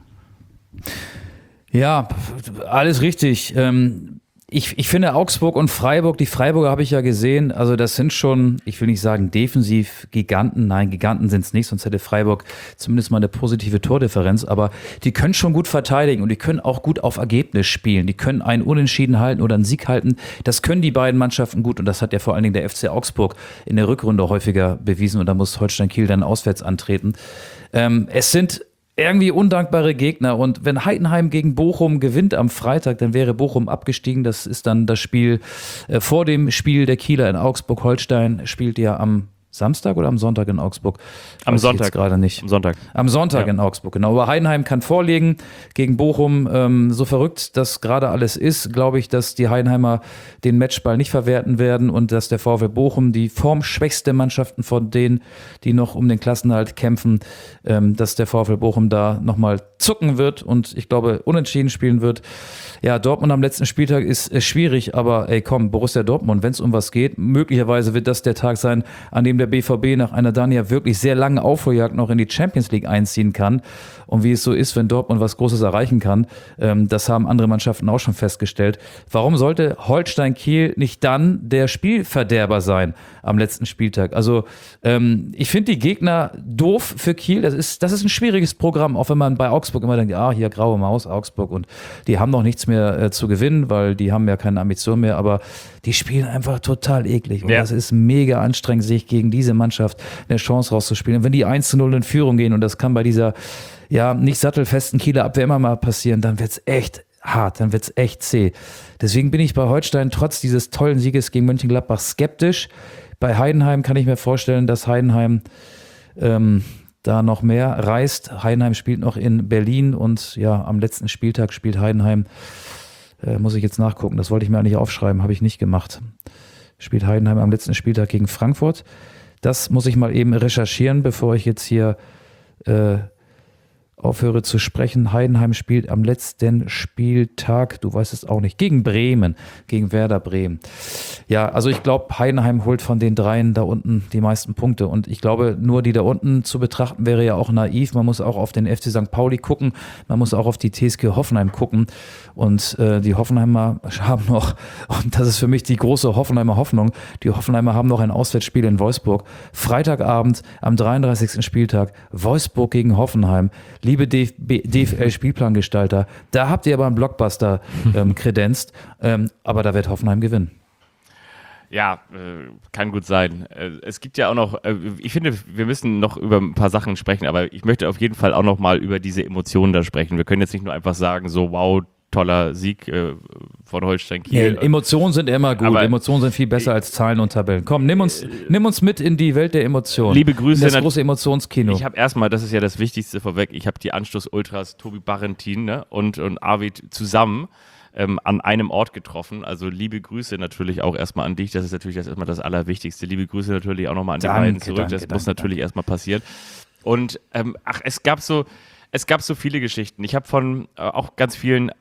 Ja, alles richtig. Ich finde Augsburg und Freiburg, die Freiburger habe ich ja gesehen, also das sind schon, ich will nicht sagen defensiv Giganten, nein, Giganten sind es nicht, sonst hätte Freiburg zumindest mal eine positive Tordifferenz, aber die können schon gut verteidigen und die können auch gut auf Ergebnis spielen, die können einen Unentschieden halten oder einen Sieg halten, das können die beiden Mannschaften gut und das hat ja vor allen Dingen der FC Augsburg in der Rückrunde häufiger bewiesen und da muss Holstein Kiel dann auswärts antreten. Es sind irgendwie undankbare Gegner und wenn Heidenheim gegen Bochum gewinnt am Freitag, dann wäre Bochum abgestiegen. Das ist dann das Spiel vor dem Spiel der Kieler in Augsburg. Holstein spielt ja am Samstag oder am Sonntag in Augsburg? Am Sonntag. Gerade nicht. Am Sonntag. Am Sonntag in Augsburg, genau. Aber Heidenheim kann vorlegen gegen Bochum. So verrückt das gerade alles ist, glaube ich, dass die Heidenheimer den Matchball nicht verwerten werden und dass der VfL Bochum, die formschwächste Mannschaften von denen, die noch um den Klassenerhalt kämpfen, dass der VfL Bochum da nochmal zucken wird und ich glaube unentschieden spielen wird. Ja, Dortmund am letzten Spieltag ist schwierig, aber Borussia Dortmund, wenn es um was geht, möglicherweise wird das der Tag sein, an dem der BVB nach einer dann ja wirklich sehr langen Aufholjagd noch in die Champions League einziehen kann. Und wie es so ist, wenn Dortmund was Großes erreichen kann, das haben andere Mannschaften auch schon festgestellt. Warum sollte Holstein Kiel nicht dann der Spielverderber sein am letzten Spieltag? Also ich finde die Gegner doof für Kiel. Das ist ein schwieriges Programm, auch wenn man bei Augsburg Augsburg immer denkt, hier graue Maus, Augsburg, und die haben noch nichts mehr zu gewinnen, weil die haben ja keine Ambition mehr, aber die spielen einfach total eklig. Und das ist mega anstrengend, sich gegen diese Mannschaft eine Chance rauszuspielen. Und wenn die 1-0 in Führung gehen, und das kann bei dieser nicht sattelfesten Kieler Abwehr immer mal passieren, dann wird's echt hart, dann wird's echt zäh. Deswegen bin ich bei Holstein trotz dieses tollen Sieges gegen Mönchengladbach skeptisch. Bei Heidenheim kann ich mir vorstellen, dass Heidenheim da noch mehr reißt. Heidenheim spielt noch in Berlin und am letzten Spieltag spielt Heidenheim, muss ich jetzt nachgucken, das wollte ich mir eigentlich aufschreiben, habe ich nicht gemacht. Spielt Heidenheim am letzten Spieltag gegen Frankfurt. Das muss ich mal eben recherchieren, bevor ich jetzt hier aufhöre zu sprechen. Heidenheim spielt am letzten Spieltag, du weißt es auch nicht, gegen Bremen, gegen Werder Bremen. Ja, also ich glaube, Heidenheim holt von den dreien da unten die meisten Punkte, und ich glaube, nur die da unten zu betrachten wäre ja auch naiv. Man muss auch auf den FC St. Pauli gucken, man muss auch auf die TSG Hoffenheim gucken, und die Hoffenheimer haben noch, und das ist für mich die große Hoffenheimer Hoffnung, die Hoffenheimer haben noch ein Auswärtsspiel in Wolfsburg, Freitagabend am 33. Spieltag, Wolfsburg gegen Hoffenheim. Liebe DFL-Spielplangestalter, da habt ihr aber einen Blockbuster kredenzt, aber da wird Hoffenheim gewinnen. Ja, kann gut sein. Es gibt ja auch noch, ich finde, wir müssen noch über ein paar Sachen sprechen, aber ich möchte auf jeden Fall auch noch mal über diese Emotionen da sprechen. Wir können jetzt nicht nur einfach sagen, so wow, toller Sieg von Holstein Kiel. Ja, Emotionen sind immer gut. Aber Emotionen sind viel besser als Zahlen und Tabellen. Komm, nimm uns mit in die Welt der Emotionen. Liebe Grüße. In das große Emotionskino. Ich habe erstmal, das ist ja das Wichtigste vorweg, ich habe die Anstoß-Ultras Tobi Barentin und Arvid zusammen an einem Ort getroffen. Also liebe Grüße natürlich auch erstmal an dich. Das ist natürlich erstmal das Allerwichtigste. Liebe Grüße natürlich auch nochmal an die beiden zurück. Das muss natürlich erstmal passieren. Und es gab so viele Geschichten. Ich habe von auch ganz vielen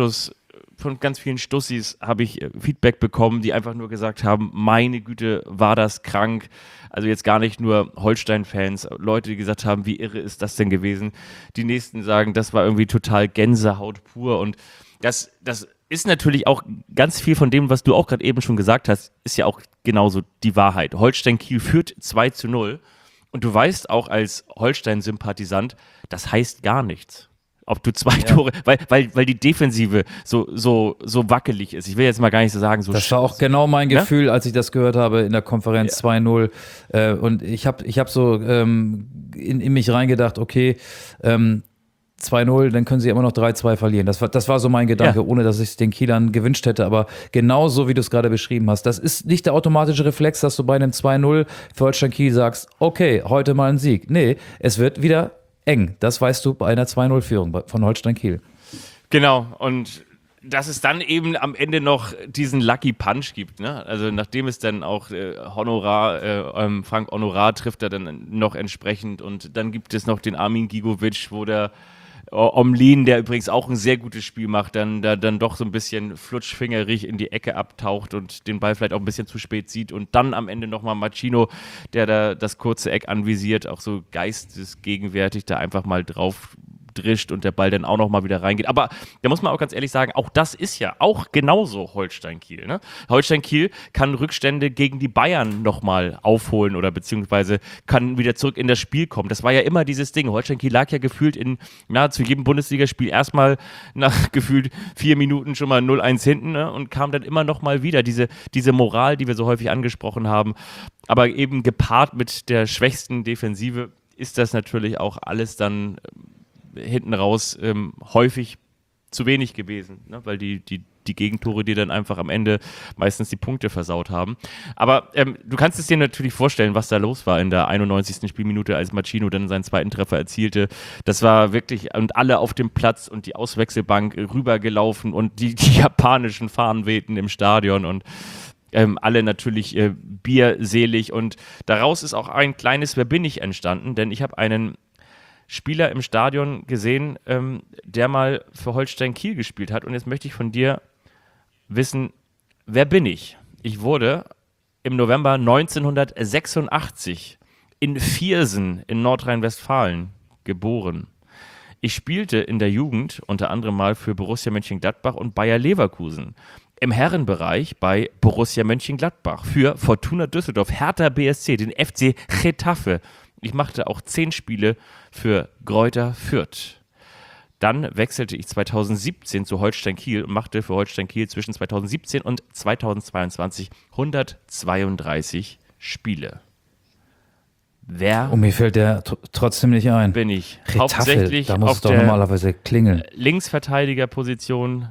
von ganz vielen Stussis habe ich Feedback bekommen, die einfach nur gesagt haben, meine Güte, war das krank. Also jetzt gar nicht nur Holstein-Fans, Leute, die gesagt haben, wie irre ist das denn gewesen. Die nächsten sagen, das war irgendwie total Gänsehaut pur. Und das ist natürlich auch ganz viel von dem, was du auch gerade eben schon gesagt hast, ist ja auch genauso die Wahrheit. Holstein Kiel führt 2-0. Und du weißt auch als Holstein-Sympathisant, das heißt gar nichts. Ob du 2 Tore, weil die Defensive so wackelig ist. Ich will jetzt mal gar nicht so sagen, so. Das war auch genau mein Gefühl, als ich das gehört habe in der Konferenz 2-0. Und ich hab so in mich reingedacht, okay, 2-0, dann können sie immer noch 3-2 verlieren. Das war so mein Gedanke, ohne dass ich es den Kielern gewünscht hätte. Aber genauso, wie du es gerade beschrieben hast, das ist nicht der automatische Reflex, dass du bei einem 2-0 für Holstein Kiel sagst, okay, heute mal ein Sieg. Nee, es wird wieder eng. Das weißt du bei einer 2-0-Führung von Holstein Kiel. Genau, und dass es dann eben am Ende noch diesen Lucky Punch gibt, ne? Also nachdem es dann auch Frank Honorar trifft er dann noch entsprechend, und dann gibt es noch den Armin Gigovic, wo der Omlin, der übrigens auch ein sehr gutes Spiel macht, dann doch so ein bisschen flutschfingerig in die Ecke abtaucht und den Ball vielleicht auch ein bisschen zu spät sieht, und dann am Ende nochmal Machino, der da das kurze Eck anvisiert, auch so geistesgegenwärtig da einfach mal drauf drischt und der Ball dann auch nochmal wieder reingeht. Aber da muss man auch ganz ehrlich sagen, auch das ist ja auch genauso Holstein Kiel. Ne? Holstein Kiel kann Rückstände gegen die Bayern nochmal aufholen oder beziehungsweise kann wieder zurück in das Spiel kommen. Das war ja immer dieses Ding. Holstein Kiel lag ja gefühlt in nahezu jedem Bundesligaspiel erstmal nach gefühlt 4 Minuten schon mal 0-1 hinten, ne? Und kam dann immer nochmal wieder diese Moral, die wir so häufig angesprochen haben. Aber eben gepaart mit der schwächsten Defensive ist das natürlich auch alles dann hinten raus häufig zu wenig gewesen, ne? Weil die Gegentore, die dann einfach am Ende meistens die Punkte versaut haben. Aber du kannst es dir natürlich vorstellen, was da los war in der 91. Spielminute, als Machino dann seinen zweiten Treffer erzielte. Das war wirklich, und alle auf dem Platz und die Auswechselbank rübergelaufen und die japanischen Fahnen wehten im Stadion und alle natürlich bierselig, und daraus ist auch ein kleines Wer bin ich entstanden, denn ich habe einen Spieler im Stadion gesehen, der mal für Holstein Kiel gespielt hat, und jetzt möchte ich von dir wissen, wer bin ich? Ich wurde im November 1986 in Viersen in Nordrhein-Westfalen geboren. Ich spielte in der Jugend unter anderem mal für Borussia Mönchengladbach und Bayer Leverkusen. Im Herrenbereich bei Borussia Mönchengladbach, für Fortuna Düsseldorf, Hertha BSC, den FC Getafe. Ich machte auch 10 Spiele für Greuther Fürth. dann wechselte ich 2017 zu Holstein Kiel und machte für Holstein Kiel zwischen 2017 und 2022 132 Spiele. Wer Und mir fällt der trotzdem nicht ein. bin ich? Retafe, Hauptsächlich da muss auf es doch der normalerweise klingeln. Linksverteidigerposition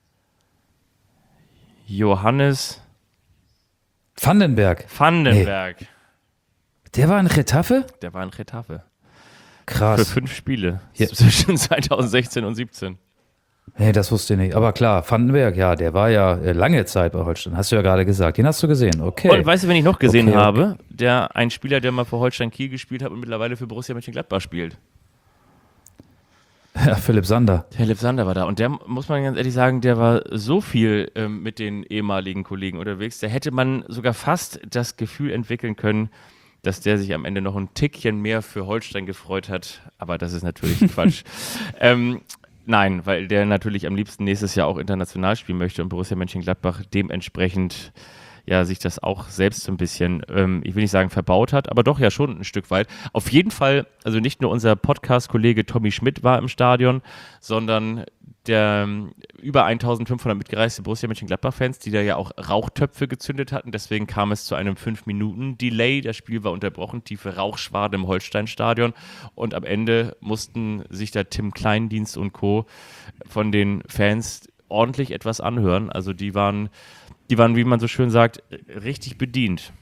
Johannes Vandenberg. Vandenberg. Der war in Retafe? Der war in Retafe. Für Krass. 5 Spiele Ja. zwischen 2016 und 17. Nee, das wusste ich nicht. Aber klar, Vandenberg, ja, der war ja lange Zeit bei Holstein. Hast du ja gerade gesagt. Den hast du gesehen. Okay. Und weißt du, wen ich noch gesehen Okay. habe? Ein Spieler, der mal für Holstein Kiel gespielt hat und mittlerweile für Borussia Mönchengladbach spielt. Ja, Philipp Sander. Der Alexander war da. Und der, muss man ganz ehrlich sagen, der war so viel mit den ehemaligen Kollegen unterwegs. Da hätte man sogar fast das Gefühl entwickeln können, dass der sich am Ende noch ein Tickchen mehr für Holstein gefreut hat. Aber das ist natürlich Quatsch. Nein, weil der natürlich am liebsten nächstes Jahr auch international spielen möchte und Borussia Mönchengladbach dementsprechend ja sich das auch selbst so ein bisschen, ich will nicht sagen verbaut hat, aber doch ja schon ein Stück weit. Auf jeden Fall, also nicht nur unser Podcast-Kollege Tommy Schmidt war im Stadion, sondern der über 1500 mitgereiste Borussia Mönchengladbach-Fans, die da ja auch Rauchtöpfe gezündet hatten. Deswegen kam es zu einem 5-Minuten-Delay. Das Spiel war unterbrochen, tiefe Rauchschwaden im Holstein-Stadion. Und am Ende mussten sich da Tim Kleindienst und Co. von den Fans ordentlich etwas anhören. Also die waren, wie man so schön sagt, richtig bedient.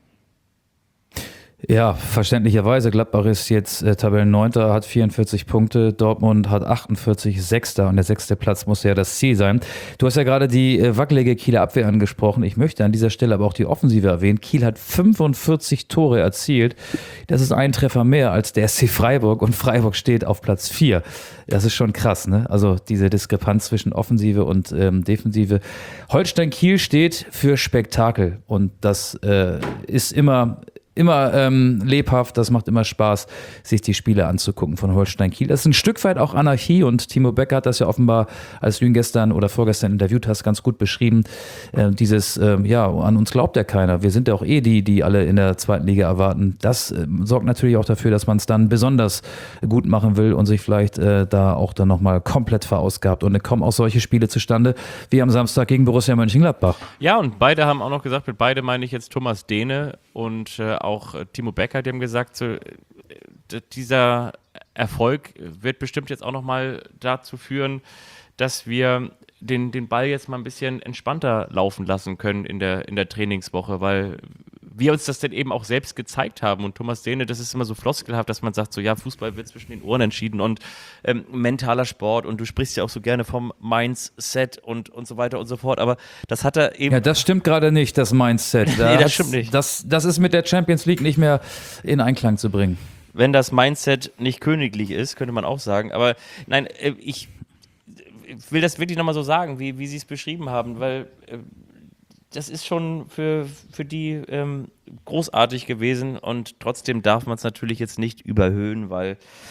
Ja, verständlicherweise. Gladbach ist jetzt Tabellenneunter, hat 44 Punkte. Dortmund hat 48, Sechster. Und der 6. Platz muss ja das Ziel sein. Du hast ja gerade die wackelige Kieler Abwehr angesprochen. Ich möchte an dieser Stelle aber auch die Offensive erwähnen. Kiel hat 45 Tore erzielt. Das ist ein Treffer mehr als der SC Freiburg. Und Freiburg steht auf Platz 4. Das ist schon krass, ne? Also diese Diskrepanz zwischen Offensive und Defensive. Holstein Kiel steht für Spektakel. Und das ist immer lebhaft, das macht immer Spaß, sich die Spiele anzugucken von Holstein Kiel. Das ist ein Stück weit auch Anarchie und Timo Becker hat das ja offenbar, als du ihn gestern oder vorgestern interviewt hast, ganz gut beschrieben. An uns glaubt ja keiner. Wir sind ja auch die alle in der zweiten Liga erwarten. Das sorgt natürlich auch dafür, dass man es dann besonders gut machen will und sich vielleicht da auch dann nochmal komplett verausgabt. Und dann kommen auch solche Spiele zustande, wie am Samstag gegen Borussia Mönchengladbach. Ja, und beide haben auch noch gesagt, mit beide meine ich jetzt Thomas Dehne und auch Timo Becker, die haben gesagt, so, dieser Erfolg wird bestimmt jetzt auch nochmal dazu führen, dass wir den Ball jetzt mal ein bisschen entspannter laufen lassen können in der Trainingswoche, weil wir uns das dann eben auch selbst gezeigt haben. Und Thomas Dehne, das ist immer so floskelhaft, dass man sagt, so ja, Fußball wird zwischen den Ohren entschieden und mentaler Sport und du sprichst ja auch so gerne vom Mindset und so weiter und so fort, aber das hat er eben... Ja, das stimmt gerade nicht, das Mindset. Nee, das stimmt nicht. Das ist mit der Champions League nicht mehr in Einklang zu bringen. Wenn das Mindset nicht königlich ist, könnte man auch sagen, aber nein, ich will das wirklich nochmal so sagen, wie Sie es beschrieben haben, weil das ist schon für die großartig gewesen und trotzdem darf man es natürlich jetzt nicht überhöhen, weil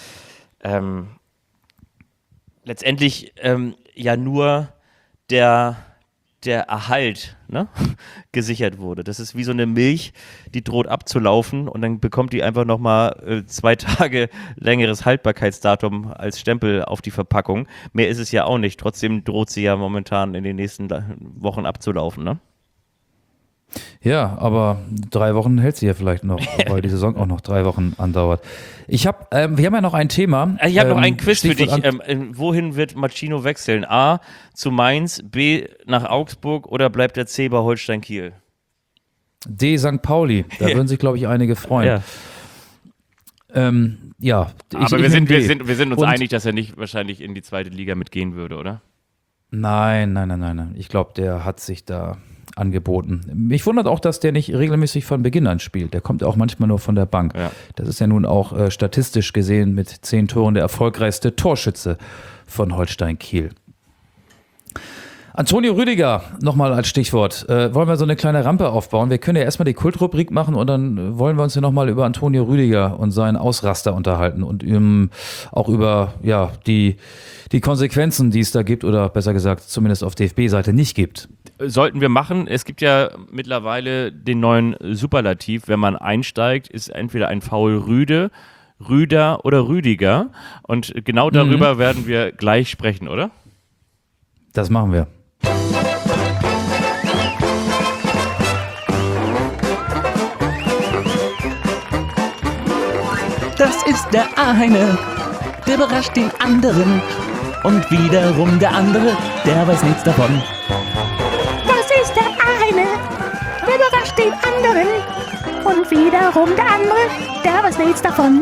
letztendlich ja nur der Erhalt gesichert wurde. Das ist wie so eine Milch, die droht abzulaufen und dann bekommt die einfach nochmal 2 Tage längeres Haltbarkeitsdatum als Stempel auf die Verpackung. Mehr ist es ja auch nicht. Trotzdem droht sie ja momentan in den nächsten Wochen abzulaufen, ne? Ja, aber 3 Wochen hält sie ja vielleicht noch, weil die Saison auch noch 3 Wochen andauert. Wir haben ja noch ein Thema. Ich habe noch ein Quiz für dich. Stichwort Wohin wird Machino wechseln? A, zu Mainz, B, nach Augsburg oder bleibt der C bei Holstein Kiel? D. St. Pauli. Da würden sich, glaube ich, einige freuen. Ja. Aber wir sind uns einig, dass er nicht wahrscheinlich in die zweite Liga mitgehen würde, oder? Nein. Ich glaube, der hat sich da angeboten. Mich wundert auch, dass der nicht regelmäßig von Beginn an spielt. Der kommt auch manchmal nur von der Bank. Ja. Das ist ja nun auch statistisch gesehen mit 10 Toren der erfolgreichste Torschütze von Holstein Kiel. Antonio Rüdiger, nochmal als Stichwort. Wollen wir so eine kleine Rampe aufbauen? Wir können ja erstmal die Kultrubrik machen und dann wollen wir uns ja nochmal über Antonio Rüdiger und seinen Ausraster unterhalten und auch über die Konsequenzen, die es da gibt oder besser gesagt zumindest auf DFB-Seite nicht gibt. Sollten wir machen. Es gibt ja mittlerweile den neuen Superlativ. Wenn man einsteigt, ist entweder ein Foul Rüde, Rüder oder Rüdiger? Und genau darüber werden wir gleich sprechen, oder? Das machen wir. Das ist der eine, der überrascht den anderen. Und wiederum der andere, der weiß nichts davon. Das ist der eine, der überrascht den anderen. Und wiederum der andere, der weiß nichts davon.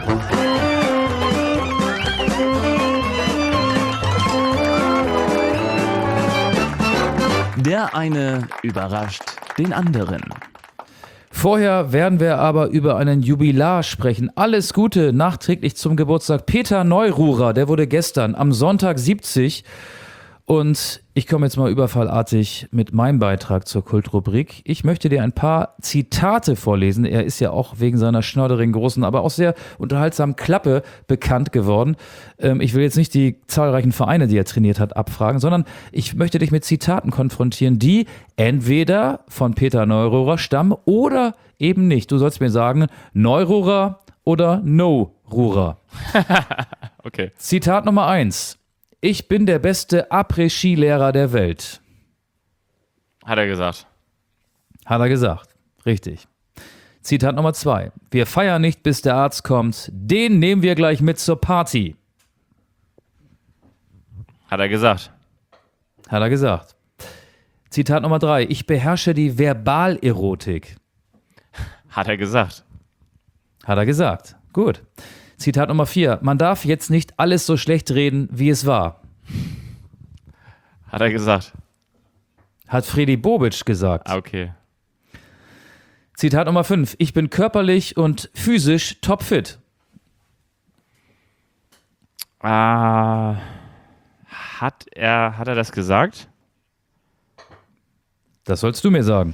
Der eine überrascht den anderen. Vorher werden wir aber über einen Jubilar sprechen. Alles Gute nachträglich zum Geburtstag Peter Neururer. Der wurde gestern am Sonntag 70. Und ich komme jetzt mal überfallartig mit meinem Beitrag zur Kultrubrik. Ich möchte dir ein paar Zitate vorlesen. Er ist ja auch wegen seiner schnodderigen, großen, aber auch sehr unterhaltsamen Klappe bekannt geworden. Ich will jetzt nicht die zahlreichen Vereine, die er trainiert hat, abfragen, sondern ich möchte dich mit Zitaten konfrontieren, die entweder von Peter Neururer stammen oder eben nicht. Du sollst mir sagen, Neururer oder No-Rurer. Okay. Zitat Nummer 1. Ich bin der beste Après-Ski-Lehrer der Welt. Hat er gesagt. Hat er gesagt. Richtig. Zitat Nummer 2. Wir feiern nicht, bis der Arzt kommt. Den nehmen wir gleich mit zur Party. Hat er gesagt. Hat er gesagt. Zitat Nummer 3. Ich beherrsche die Verbalerotik. Hat er gesagt. Hat er gesagt. Gut. Zitat Nummer 4. Man darf jetzt nicht alles so schlecht reden, wie es war. Hat er gesagt. Hat Fredi Bobic gesagt. Okay. Zitat Nummer 5. Ich bin körperlich und physisch topfit. Hat er das gesagt? Das sollst du mir sagen.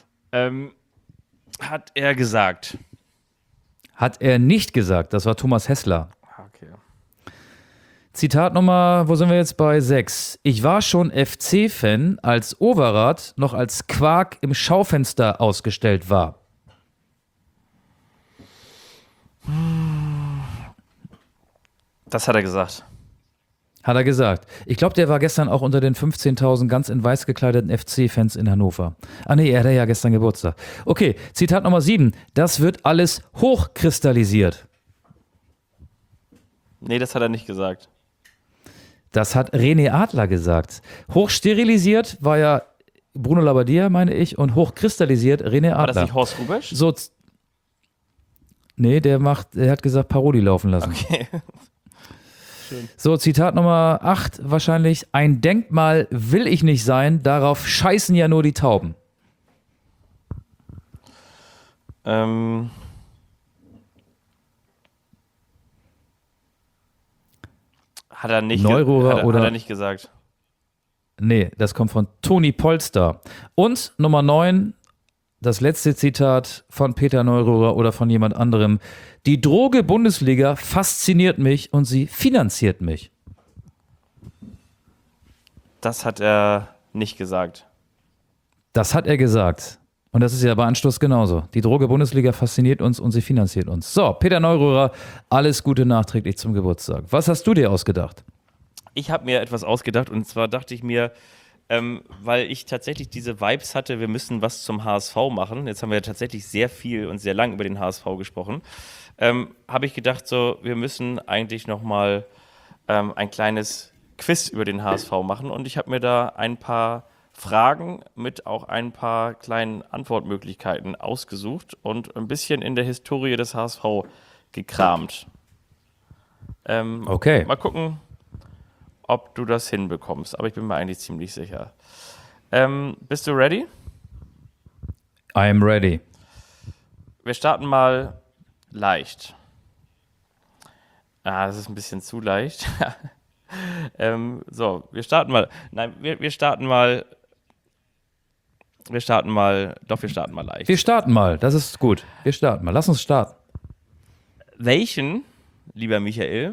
Hat er gesagt. Hat er nicht gesagt. Das war Thomas Hessler. Okay. Zitat Nummer, wo sind wir jetzt bei 6? Ich war schon FC-Fan, als Overath noch als Quark im Schaufenster ausgestellt war. Das hat er gesagt. Hat er gesagt. Ich glaube, der war gestern auch unter den 15.000 ganz in weiß gekleideten FC-Fans in Hannover. Ah nee, er hatte ja gestern Geburtstag. Okay, Zitat Nummer 7. Das wird alles hochkristallisiert. Nee, das hat er nicht gesagt. Das hat René Adler gesagt. Hochsterilisiert war ja Bruno Labbadia, meine ich, und hochkristallisiert René Adler. War das nicht Horst Rubesch? So, nee, der hat gesagt, Paroli laufen lassen. Okay. So, Zitat Nummer 8 wahrscheinlich. Ein Denkmal will ich nicht sein, darauf scheißen ja nur die Tauben. Hat er nicht, Neururer hat er nicht gesagt. Nee, das kommt von Toni Polster. Und Nummer 9, das letzte Zitat von Peter Neururer oder von jemand anderem. Die Droge Bundesliga fasziniert mich und sie finanziert mich. Das hat er nicht gesagt. Das hat er gesagt. Und das ist ja bei Anstoß genauso. Die Droge Bundesliga fasziniert uns und sie finanziert uns. So, Peter Neururer, alles Gute nachträglich zum Geburtstag. Was hast du dir ausgedacht? Ich habe mir etwas ausgedacht und zwar dachte ich mir, weil ich tatsächlich diese Vibes hatte, wir müssen was zum HSV machen. Jetzt haben wir ja tatsächlich sehr viel und sehr lang über den HSV gesprochen. Habe ich gedacht, so, wir müssen eigentlich nochmal ein kleines Quiz über den HSV machen und ich habe mir da ein paar Fragen mit auch ein paar kleinen Antwortmöglichkeiten ausgesucht und ein bisschen in der Historie des HSV gekramt. Okay. Mal gucken, ob du das hinbekommst, aber ich bin mir eigentlich ziemlich sicher. Bist du ready? I am ready. Wir starten mal leicht. Das ist ein bisschen zu leicht. So, wir starten mal. Nein, wir starten mal leicht. Wir starten mal, das ist gut. Wir starten mal, lass uns starten. Welchen, lieber Michael,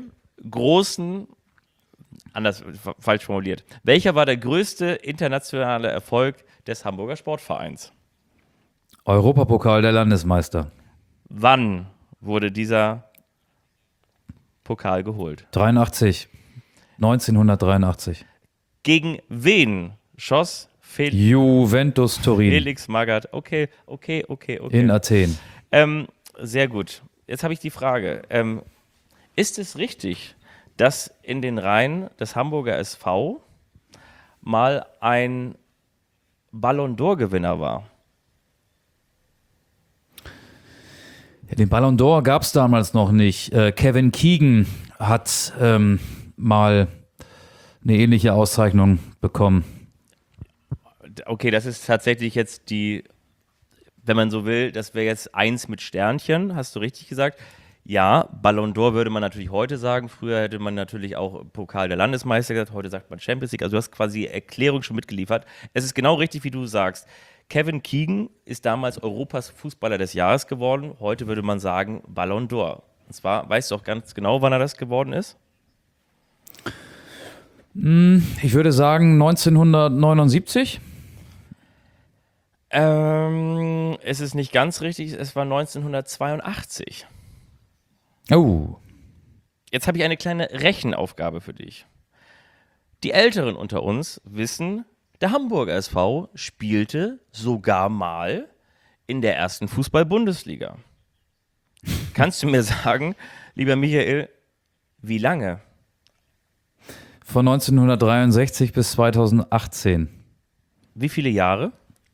falsch formuliert, welcher war der größte internationale Erfolg des Hamburger Sportvereins? Europapokal der Landesmeister. Wann wurde dieser Pokal geholt. 1983. Gegen wen schoss Juventus Turin Felix Magath? Okay. in Athen. Sehr gut. Jetzt habe ich die Frage. Ist es richtig, dass in den Reihen des Hamburger SV mal ein Ballon d'Or-Gewinner war? Ja, den Ballon d'Or gab es damals noch nicht. Kevin Keegan hat mal eine ähnliche Auszeichnung bekommen. Okay, das ist tatsächlich jetzt wenn man so will, das wäre jetzt 1 mit Sternchen, hast du richtig gesagt. Ja, Ballon d'Or würde man natürlich heute sagen. Früher hätte man natürlich auch Pokal der Landesmeister gesagt. Heute sagt man Champions League. Also du hast quasi Erklärung schon mitgeliefert. Es ist genau richtig, wie du sagst. Kevin Keegan ist damals Europas Fußballer des Jahres geworden. Heute würde man sagen Ballon d'Or. Und zwar, weißt du auch ganz genau, wann er das geworden ist? Ich würde sagen 1979. Es ist nicht ganz richtig. Es war 1982. Oh. Jetzt habe ich eine kleine Rechenaufgabe für dich. Die Älteren unter uns wissen, der Hamburger SV spielte sogar mal in der ersten Fußball-Bundesliga. Kannst du mir sagen, lieber Michael, wie lange? Von 1963 bis 2018. Wie viele Jahre?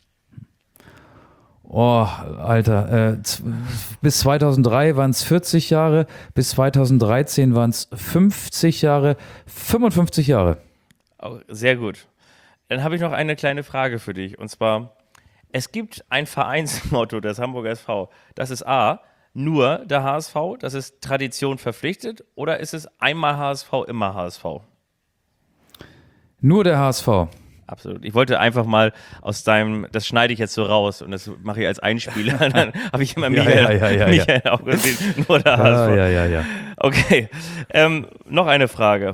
Oh, Alter. Bis 2003 waren es 40 Jahre, bis 2013 waren es 50 Jahre, 55 Jahre. Oh, sehr gut. Dann habe ich noch eine kleine Frage für dich. Und zwar, es gibt ein Vereinsmotto des Hamburger SV. Das ist A, nur der HSV, das ist Tradition verpflichtet, oder ist es einmal HSV, immer HSV? Nur der HSV. Absolut. Ich wollte einfach mal das schneide ich jetzt so raus und das mache ich als Einspieler. Dann habe ich immer Michael auch gesehen, nur der HSV. Ja. Okay, noch eine Frage.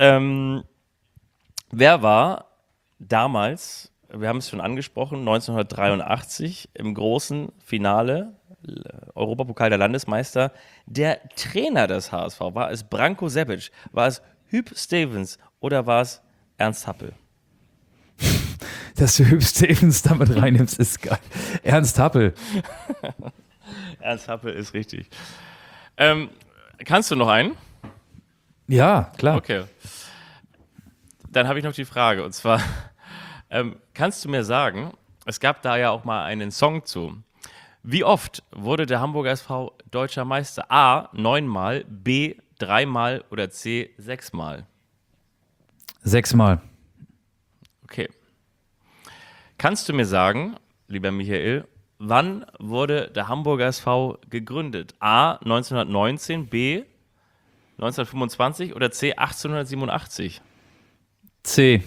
Wer war damals, wir haben es schon angesprochen, 1983 im großen Finale, Europapokal der Landesmeister, der Trainer des HSV? War es Branko Sebic, war es Huub Stevens oder war es Ernst Happel? Dass du Huub Stevens damit reinnimmst, ist geil. Ernst Happel. Ernst Happel ist richtig. Kannst du noch einen? Ja, klar. Okay. Dann habe ich noch die Frage, und zwar, kannst du mir sagen, es gab da ja auch mal einen Song zu. Wie oft wurde der Hamburger SV Deutscher Meister? A, 9-mal, B, 3-mal oder C, 6-mal? 6-mal. Okay. Kannst du mir sagen, lieber Michael, wann wurde der Hamburger SV gegründet? A, 1919, B, 1925 oder C, 1887? C.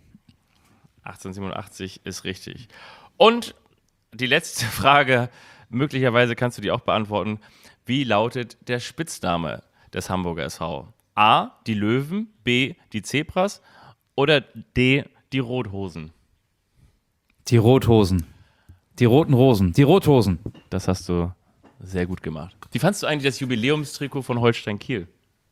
1887 ist richtig. Und die letzte Frage, möglicherweise kannst du die auch beantworten. Wie lautet der Spitzname des Hamburger SV? A, die Löwen, B, die Zebras oder D, die Rothosen? Die Rothosen. Die roten Rosen. Die Rothosen. Das hast du sehr gut gemacht. Wie fandst du eigentlich das Jubiläumstrikot von Holstein Kiel?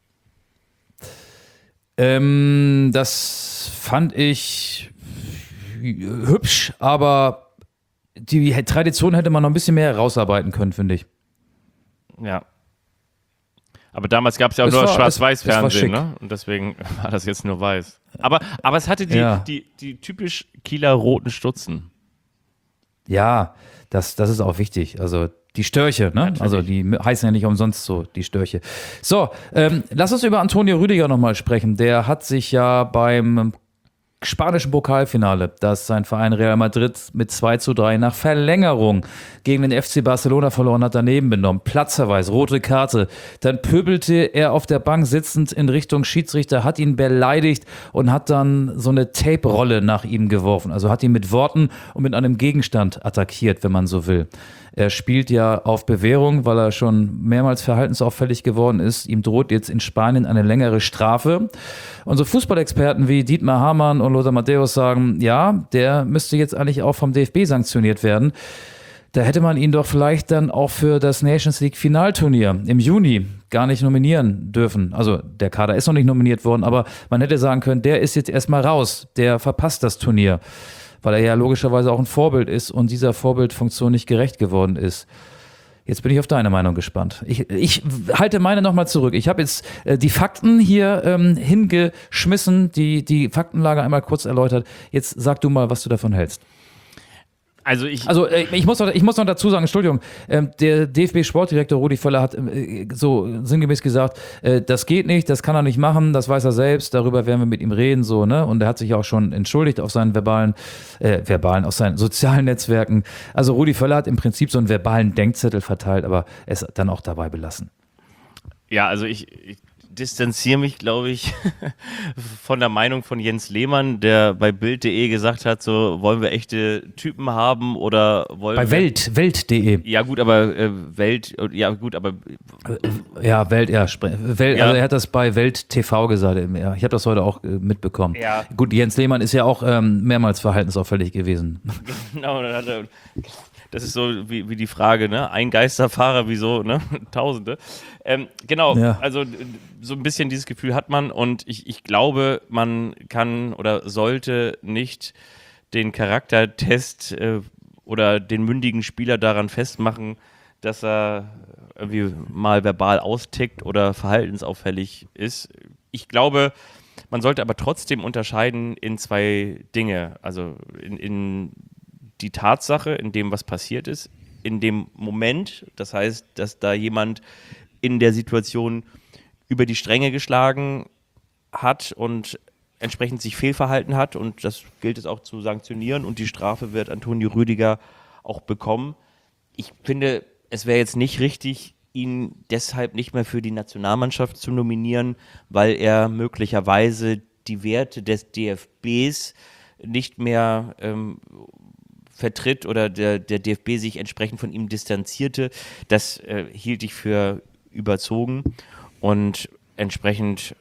Das fand ich hübsch, aber die Tradition hätte man noch ein bisschen mehr herausarbeiten können, finde ich. Ja. Aber damals gab es ja auch nur Schwarz-Weiß-Fernsehen, ne? Und deswegen war das jetzt nur weiß. Aber es hatte die typisch Kieler roten Stutzen. Ja, das ist auch wichtig. Also die Störche, ne? Natürlich. Also die heißen ja nicht umsonst so, die Störche. So, lass uns über Antonio Rüdiger nochmal sprechen. Der hat sich ja beim spanischen Pokalfinale, das sein Verein Real Madrid mit 2:3 nach Verlängerung gegen den FC Barcelona verloren hat, daneben benommen. Platzverweis, rote Karte. Dann pöbelte er auf der Bank sitzend in Richtung Schiedsrichter, hat ihn beleidigt und hat dann so eine Tape-Rolle nach ihm geworfen. Also hat ihn mit Worten und mit einem Gegenstand attackiert, wenn man so will. Er spielt ja auf Bewährung, weil er schon mehrmals verhaltensauffällig geworden ist. Ihm droht jetzt in Spanien eine längere Strafe. Unsere Fußballexperten wie Dietmar Hamann und Lothar Matthäus sagen, ja, der müsste jetzt eigentlich auch vom DFB sanktioniert werden. Da hätte man ihn doch vielleicht dann auch für das Nations League Finalturnier im Juni gar nicht nominieren dürfen. Also der Kader ist noch nicht nominiert worden, aber man hätte sagen können, der ist jetzt erstmal raus, der verpasst das Turnier, weil er ja logischerweise auch ein Vorbild ist und dieser Vorbildfunktion nicht gerecht geworden ist. Jetzt bin ich auf deine Meinung gespannt. Ich halte meine nochmal zurück. Ich habe jetzt die Fakten hier hingeschmissen, die Faktenlage einmal kurz erläutert. Jetzt sag du mal, was du davon hältst. Also ich muss noch dazu sagen, Entschuldigung, der DFB-Sportdirektor Rudi Völler hat so sinngemäß gesagt, das geht nicht, das kann er nicht machen, das weiß er selbst, darüber werden wir mit ihm reden, so, ne? Und er hat sich auch schon entschuldigt auf seinen auf seinen sozialen Netzwerken. Also Rudi Völler hat im Prinzip so einen verbalen Denkzettel verteilt, aber es dann auch dabei belassen. Ja, also ich distanziere mich, glaube ich, von der Meinung von Jens Lehmann, der bei Bild.de gesagt hat, so, wollen wir echte Typen haben oder wollen bei wir... Welt.de. Ja gut, aber Welt, ja gut, aber... Ja, Welt, ja. Also er hat das bei Welt TV gesagt. Ja, ich habe das heute auch mitbekommen. Ja. Gut, Jens Lehmann ist ja auch mehrmals verhaltensauffällig gewesen. Genau, dann hat er... Das ist so wie die Frage, ne? Ein Geisterfahrer, wieso, ne? Tausende. Genau, ja. Also so ein bisschen dieses Gefühl hat man und ich glaube, man kann oder sollte nicht den Charaktertest oder den mündigen Spieler daran festmachen, dass er irgendwie mal verbal austickt oder verhaltensauffällig ist. Ich glaube, man sollte aber trotzdem unterscheiden in zwei Dinge, also in die Tatsache, in dem, was passiert ist, in dem Moment, das heißt, dass da jemand in der Situation über die Stränge geschlagen hat und entsprechend sich fehlverhalten hat und das gilt es auch zu sanktionieren und die Strafe wird Antonio Rüdiger auch bekommen. Ich finde, es wäre jetzt nicht richtig, ihn deshalb nicht mehr für die Nationalmannschaft zu nominieren, weil er möglicherweise die Werte des DFBs nicht mehr vertritt oder der DFB sich entsprechend von ihm distanzierte. Das hielt ich für überzogen und entsprechend,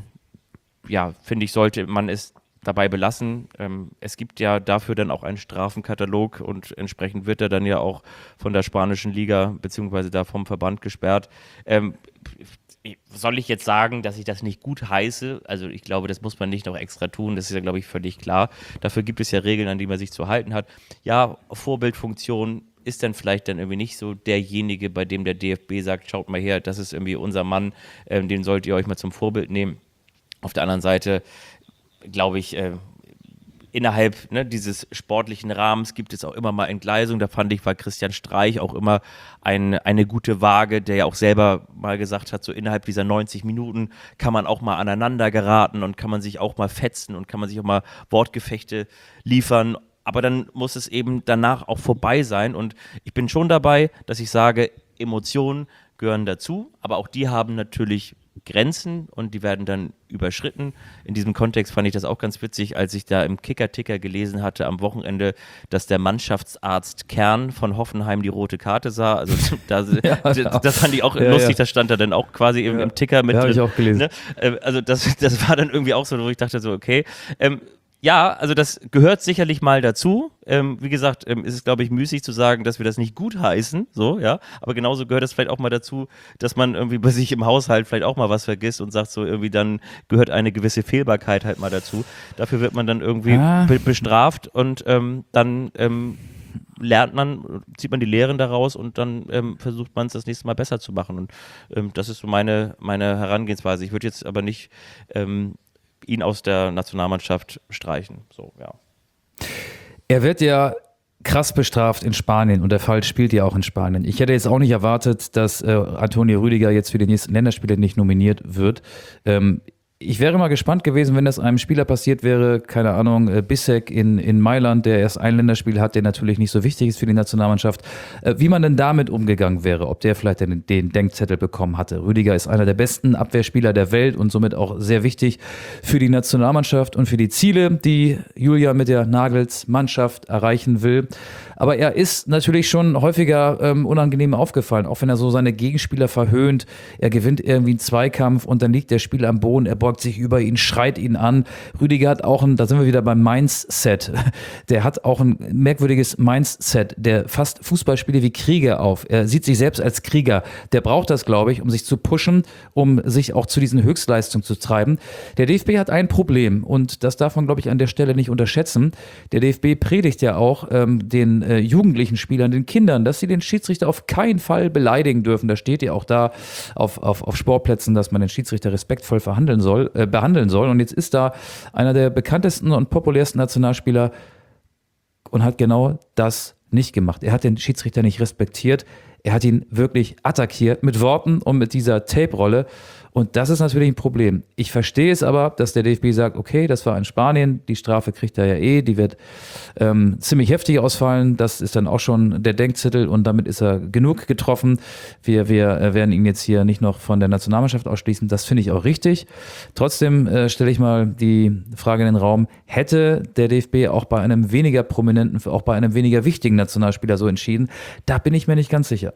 finde ich, sollte man es dabei belassen. Es gibt ja dafür dann auch einen Strafenkatalog und entsprechend wird er dann ja auch von der spanischen Liga beziehungsweise da vom Verband gesperrt. Soll ich jetzt sagen, dass ich das nicht gut heiße? Also ich glaube, das muss man nicht noch extra tun, das ist ja, glaube ich, völlig klar. Dafür gibt es ja Regeln, an die man sich zu halten hat. Ja, Vorbildfunktion ist dann vielleicht dann irgendwie nicht so derjenige, bei dem der DFB sagt, schaut mal her, das ist irgendwie unser Mann, den sollt ihr euch mal zum Vorbild nehmen. Auf der anderen Seite, glaube ich, innerhalb dieses sportlichen Rahmens gibt es auch immer mal Entgleisungen. Da fand ich, war Christian Streich auch immer eine gute Waage, der ja auch selber mal gesagt hat, so innerhalb dieser 90 Minuten kann man auch mal aneinander geraten und kann man sich auch mal fetzen und kann man sich auch mal Wortgefechte liefern. Aber dann muss es eben danach auch vorbei sein. Und ich bin schon dabei, dass ich sage, Emotionen gehören dazu, aber auch die haben natürlich Grenzen und die werden dann überschritten. In diesem Kontext fand ich das auch ganz witzig, als ich da im Kicker-Ticker gelesen hatte am Wochenende, dass der Mannschaftsarzt Kern von Hoffenheim die rote Karte sah. Also das fand ich auch lustig, das stand da dann auch quasi im Ticker mit drin. Habe ich auch gelesen. Ne? Also das war dann irgendwie auch so, wo ich dachte so, okay, ja, also das gehört sicherlich mal dazu. Wie gesagt, ist es, glaube ich, müßig zu sagen, dass wir das nicht gut heißen, so, ja. Aber genauso gehört es vielleicht auch mal dazu, dass man irgendwie bei sich im Haushalt vielleicht auch mal was vergisst und sagt so irgendwie, dann gehört eine gewisse Fehlbarkeit halt mal dazu. Dafür wird man dann irgendwie bestraft und dann lernt man, zieht man die Lehren daraus und dann versucht man es das nächste Mal besser zu machen. Und das ist so meine Herangehensweise. Ich würde jetzt aber nicht ihn aus der Nationalmannschaft streichen. So, ja. Er wird ja krass bestraft in Spanien und der Fall spielt ja auch in Spanien. Ich hätte jetzt auch nicht erwartet, dass Antonio Rüdiger jetzt für die nächsten Länderspiele nicht nominiert wird. Ich wäre mal gespannt gewesen, wenn das einem Spieler passiert wäre, keine Ahnung, Bissek in Mailand, der erst ein Länderspiel hat, der natürlich nicht so wichtig ist für die Nationalmannschaft, wie man denn damit umgegangen wäre, ob der vielleicht den Denkzettel bekommen hatte. Rüdiger ist einer der besten Abwehrspieler der Welt und somit auch sehr wichtig für die Nationalmannschaft und für die Ziele, die Julia mit der Nagels-Mannschaft erreichen will. Aber er ist natürlich schon häufiger unangenehm aufgefallen, auch wenn er so seine Gegenspieler verhöhnt. Er gewinnt irgendwie einen Zweikampf und dann liegt der Spieler am Boden, er beugt beugt sich über ihn, schreit ihn an. Rüdiger hat auch da sind wir wieder beim Mindset, der hat auch ein merkwürdiges Mindset, der fasst Fußballspiele wie Krieger auf. Er sieht sich selbst als Krieger. Der braucht das, glaube ich, um sich zu pushen, um sich auch zu diesen Höchstleistungen zu treiben. Der DFB hat ein Problem und das darf man, glaube ich, an der Stelle nicht unterschätzen. Der DFB predigt ja auch den jugendlichen Spielern, den Kindern, dass sie den Schiedsrichter auf keinen Fall beleidigen dürfen. Da steht ja auch da auf Sportplätzen, dass man den Schiedsrichter respektvoll behandeln soll. Und jetzt ist da einer der bekanntesten und populärsten Nationalspieler und hat genau das nicht gemacht. Er hat den Schiedsrichter nicht respektiert. Er hat ihn wirklich attackiert mit Worten und mit dieser Tape-Rolle. Und das ist natürlich ein Problem. Ich verstehe es aber, dass der DFB sagt, okay, das war in Spanien, die Strafe kriegt er ja die wird ziemlich heftig ausfallen. Das ist dann auch schon der Denkzettel und damit ist er genug getroffen. Wir werden ihn jetzt hier nicht noch von der Nationalmannschaft ausschließen. Das finde ich auch richtig. Trotzdem stelle ich mal die Frage in den Raum, hätte der DFB auch bei einem weniger prominenten, auch bei einem weniger wichtigen Nationalspieler so entschieden? Da bin ich mir nicht ganz sicher.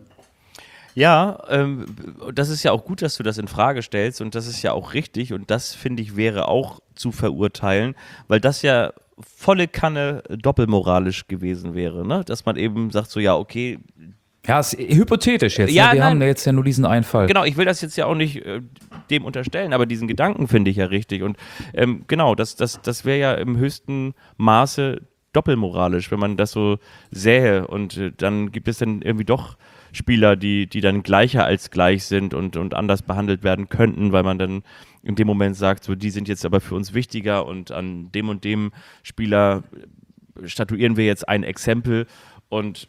Ja, das ist ja auch gut, dass du das in Frage stellst und das ist ja auch richtig und das, finde ich, wäre auch zu verurteilen, weil das ja volle Kanne doppelmoralisch gewesen wäre, ne? Dass man eben sagt so, ja, okay. Ja, ist hypothetisch jetzt. Ja, ne? Wir nein. haben ja jetzt ja nur diesen einen Fall. Genau, ich will das jetzt ja auch nicht dem unterstellen, aber diesen Gedanken finde ich ja richtig und genau, das wäre ja im höchsten Maße doppelmoralisch, wenn man das so sähe und dann gibt es dann irgendwie doch Spieler, die dann gleicher als gleich sind und anders behandelt werden könnten, weil man dann in dem Moment sagt, so die sind jetzt aber für uns wichtiger und an dem und dem Spieler statuieren wir jetzt ein Exempel und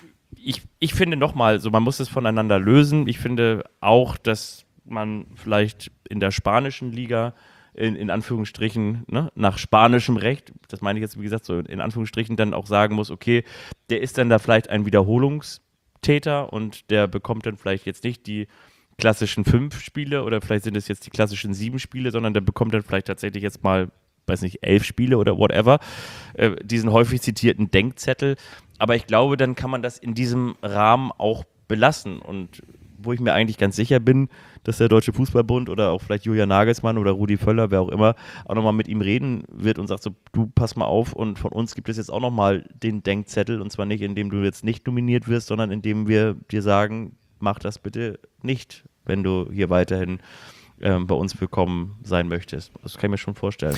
ich finde nochmal, so man muss es voneinander lösen. Ich finde auch, dass man vielleicht in der spanischen Liga in Anführungsstrichen, ne, nach spanischem Recht, das meine ich jetzt wie gesagt so in Anführungsstrichen, dann auch sagen muss, okay, der ist dann da vielleicht ein Wiederholungstäter und der bekommt dann vielleicht jetzt nicht die klassischen 5 Spiele oder vielleicht sind es jetzt die klassischen 7 Spiele, sondern der bekommt dann vielleicht tatsächlich jetzt mal, weiß nicht, 11 Spiele oder whatever, diesen häufig zitierten Denkzettel. Aber ich glaube, dann kann man das in diesem Rahmen auch belassen und wo ich mir eigentlich ganz sicher bin, dass der Deutsche Fußballbund oder auch vielleicht Julian Nagelsmann oder Rudi Völler, wer auch immer, auch nochmal mit ihm reden wird und sagt so, du pass mal auf und von uns gibt es jetzt auch nochmal den Denkzettel und zwar nicht, indem du jetzt nicht nominiert wirst, sondern indem wir dir sagen, mach das bitte nicht, wenn du hier weiterhin bei uns willkommen sein möchtest. Das kann ich mir schon vorstellen.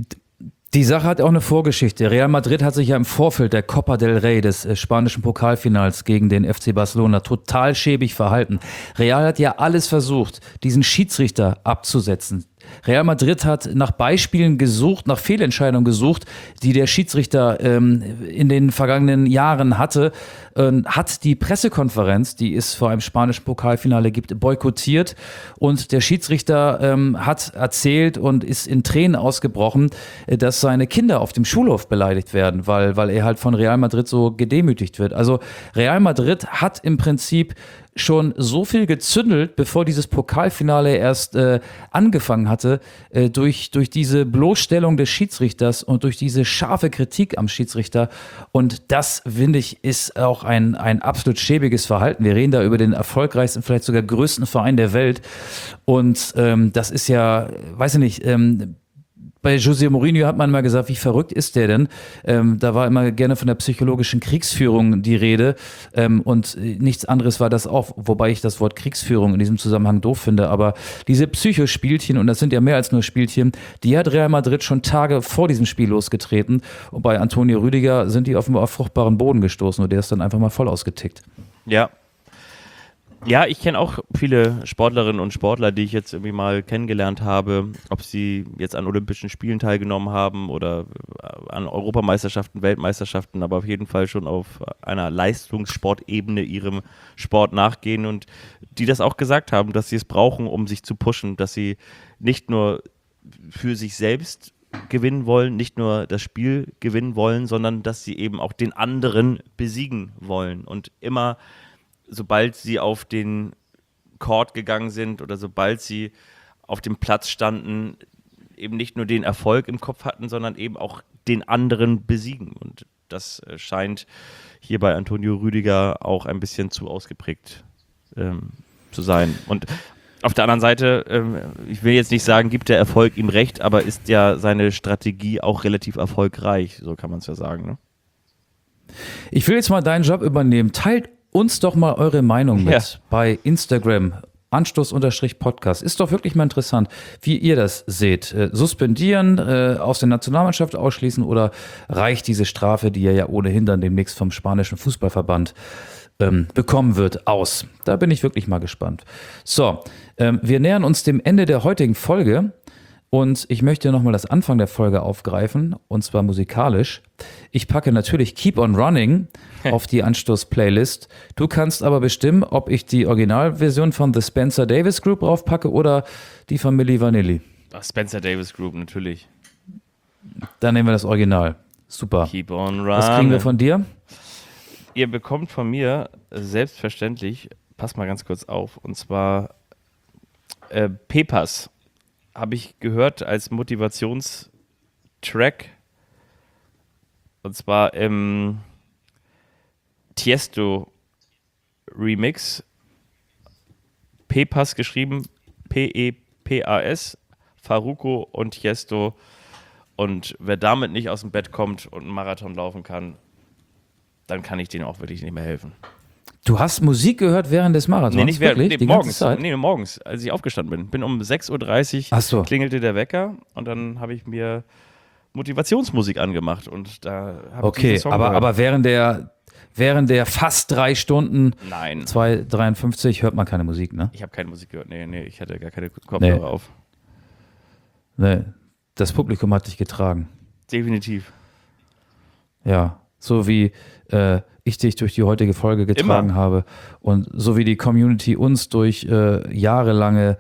Die Sache hat auch eine Vorgeschichte. Real Madrid hat sich ja im Vorfeld der Copa del Rey des spanischen Pokalfinals gegen den FC Barcelona total schäbig verhalten. Real hat ja alles versucht, diesen Schiedsrichter abzusetzen. Real Madrid hat nach Beispielen gesucht, nach Fehlentscheidungen gesucht, die der Schiedsrichter in den vergangenen Jahren hatte, hat die Pressekonferenz, die es vor einem spanischen Pokalfinale gibt, boykottiert und der Schiedsrichter hat erzählt und ist in Tränen ausgebrochen, dass seine Kinder auf dem Schulhof beleidigt werden, weil er halt von Real Madrid so gedemütigt wird. Also Real Madrid hat im Prinzip schon so viel gezündelt, bevor dieses Pokalfinale erst angefangen hatte, durch diese Bloßstellung des Schiedsrichters und durch diese scharfe Kritik am Schiedsrichter. Und das, finde ich, ist auch ein absolut schäbiges Verhalten. Wir reden da über den erfolgreichsten, vielleicht sogar größten Verein der Welt. Und das ist ja, weiß ich nicht, bei José Mourinho hat man mal gesagt, wie verrückt ist der denn? Da war immer gerne von der psychologischen Kriegsführung die Rede und nichts anderes war das auch, wobei ich das Wort Kriegsführung in diesem Zusammenhang doof finde, aber diese Psychospielchen, und das sind ja mehr als nur Spielchen, die hat Real Madrid schon Tage vor diesem Spiel losgetreten und bei Antonio Rüdiger sind die offenbar auf fruchtbaren Boden gestoßen und der ist dann einfach mal voll ausgetickt. Ja. Ja, ich kenne auch viele Sportlerinnen und Sportler, die ich jetzt irgendwie mal kennengelernt habe, ob sie jetzt an Olympischen Spielen teilgenommen haben oder an Europameisterschaften, Weltmeisterschaften, aber auf jeden Fall schon auf einer Leistungssportebene ihrem Sport nachgehen und die das auch gesagt haben, dass sie es brauchen, um sich zu pushen, dass sie nicht nur für sich selbst gewinnen wollen, nicht nur das Spiel gewinnen wollen, sondern dass sie eben auch den anderen besiegen wollen und immer sobald sie auf den Court gegangen sind oder sobald sie auf dem Platz standen, eben nicht nur den Erfolg im Kopf hatten, sondern eben auch den anderen besiegen. Und das scheint hier bei Antonio Rüdiger auch ein bisschen zu ausgeprägt zu sein. Und Auf der anderen Seite, ich will jetzt nicht sagen, gibt der Erfolg ihm recht, aber ist ja seine Strategie auch relativ erfolgreich, so kann man es ja sagen. Ne? Ich will jetzt mal deinen Job übernehmen. Teilt uns doch mal eure Meinung mit bei Instagram. Anstoß-Podcast. Ist doch wirklich mal interessant, wie ihr das seht. Suspendieren, aus der Nationalmannschaft ausschließen oder reicht diese Strafe, die er ja ohnehin dann demnächst vom spanischen Fußballverband bekommen wird, aus? Da bin ich wirklich mal gespannt. So, wir nähern uns dem Ende der heutigen Folge und ich möchte nochmal das Anfang der Folge aufgreifen und zwar musikalisch. Ich packe natürlich Keep on Running auf die Anstoß-Playlist. Du kannst aber bestimmen, ob ich die Originalversion von The Spencer Davis Group draufpacke oder die von Milli Vanilli. Ach, Spencer Davis Group, natürlich. Dann nehmen wir das Original. Super. Keep on running. Was kriegen wir von dir? Ihr bekommt von mir selbstverständlich, pass mal ganz kurz auf, und zwar Pepas habe ich gehört als Motivationstrack. Und zwar im Tiesto Remix. Pepas geschrieben, P-E-P-A-S, Farruko und Tiesto. Und wer damit nicht aus dem Bett kommt und einen Marathon laufen kann, dann kann ich denen auch wirklich nicht mehr helfen. Du hast Musik gehört während des Marathons? Nee, nicht wirklich? während, morgens, als ich aufgestanden bin. Bin um 6.30 Uhr, klingelte der Wecker und dann habe ich mir Motivationsmusik angemacht und da habe ich diesen Song gehört. Aber während der fast 3 Stunden, Nein. 2:53, hört man keine Musik, ne? Ich habe keine Musik gehört, nee, ich hatte gar keine Kopfhörer auf. Nee, das Publikum hat dich getragen. Definitiv. Ja, so wie ich dich durch die heutige Folge getragen habe und so wie die Community uns durch jahrelange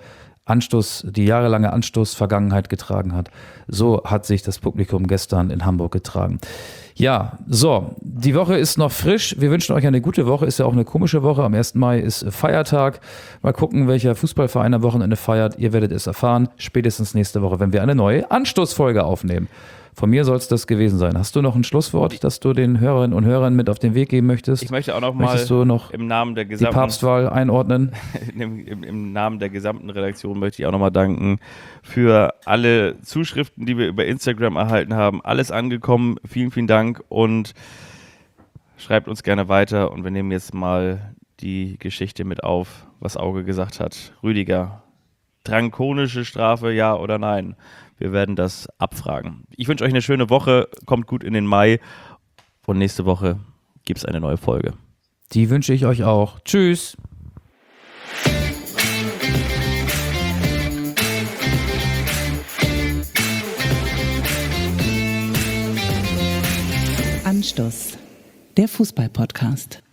Anstoß-Vergangenheit getragen hat. So hat sich das Publikum gestern in Hamburg getragen. Ja, so, die Woche ist noch frisch. Wir wünschen euch eine gute Woche. Ist ja auch eine komische Woche. Am 1. Mai ist Feiertag. Mal gucken, welcher Fußballverein am Wochenende feiert. Ihr werdet es erfahren, spätestens nächste Woche, wenn wir eine neue Anstoßfolge aufnehmen. Von mir soll es das gewesen sein. Hast du noch ein Schlusswort, das du den Hörerinnen und Hörern mit auf den Weg geben möchtest? Ich möchte auch noch mal im Namen der die Papstwahl einordnen? Im Namen der gesamten Redaktion möchte ich auch noch mal danken für alle Zuschriften, die wir über Instagram erhalten haben. Alles angekommen. Vielen, vielen Dank und schreibt uns gerne weiter. Und wir nehmen jetzt mal die Geschichte mit auf, was Auge gesagt hat. Rüdiger, drakonische Strafe, ja oder nein? Wir werden das abfragen. Ich wünsche euch eine schöne Woche, kommt gut in den Mai und nächste Woche gibt es eine neue Folge. Die wünsche ich euch auch. Tschüss. Anstoß, der Fußball-Podcast.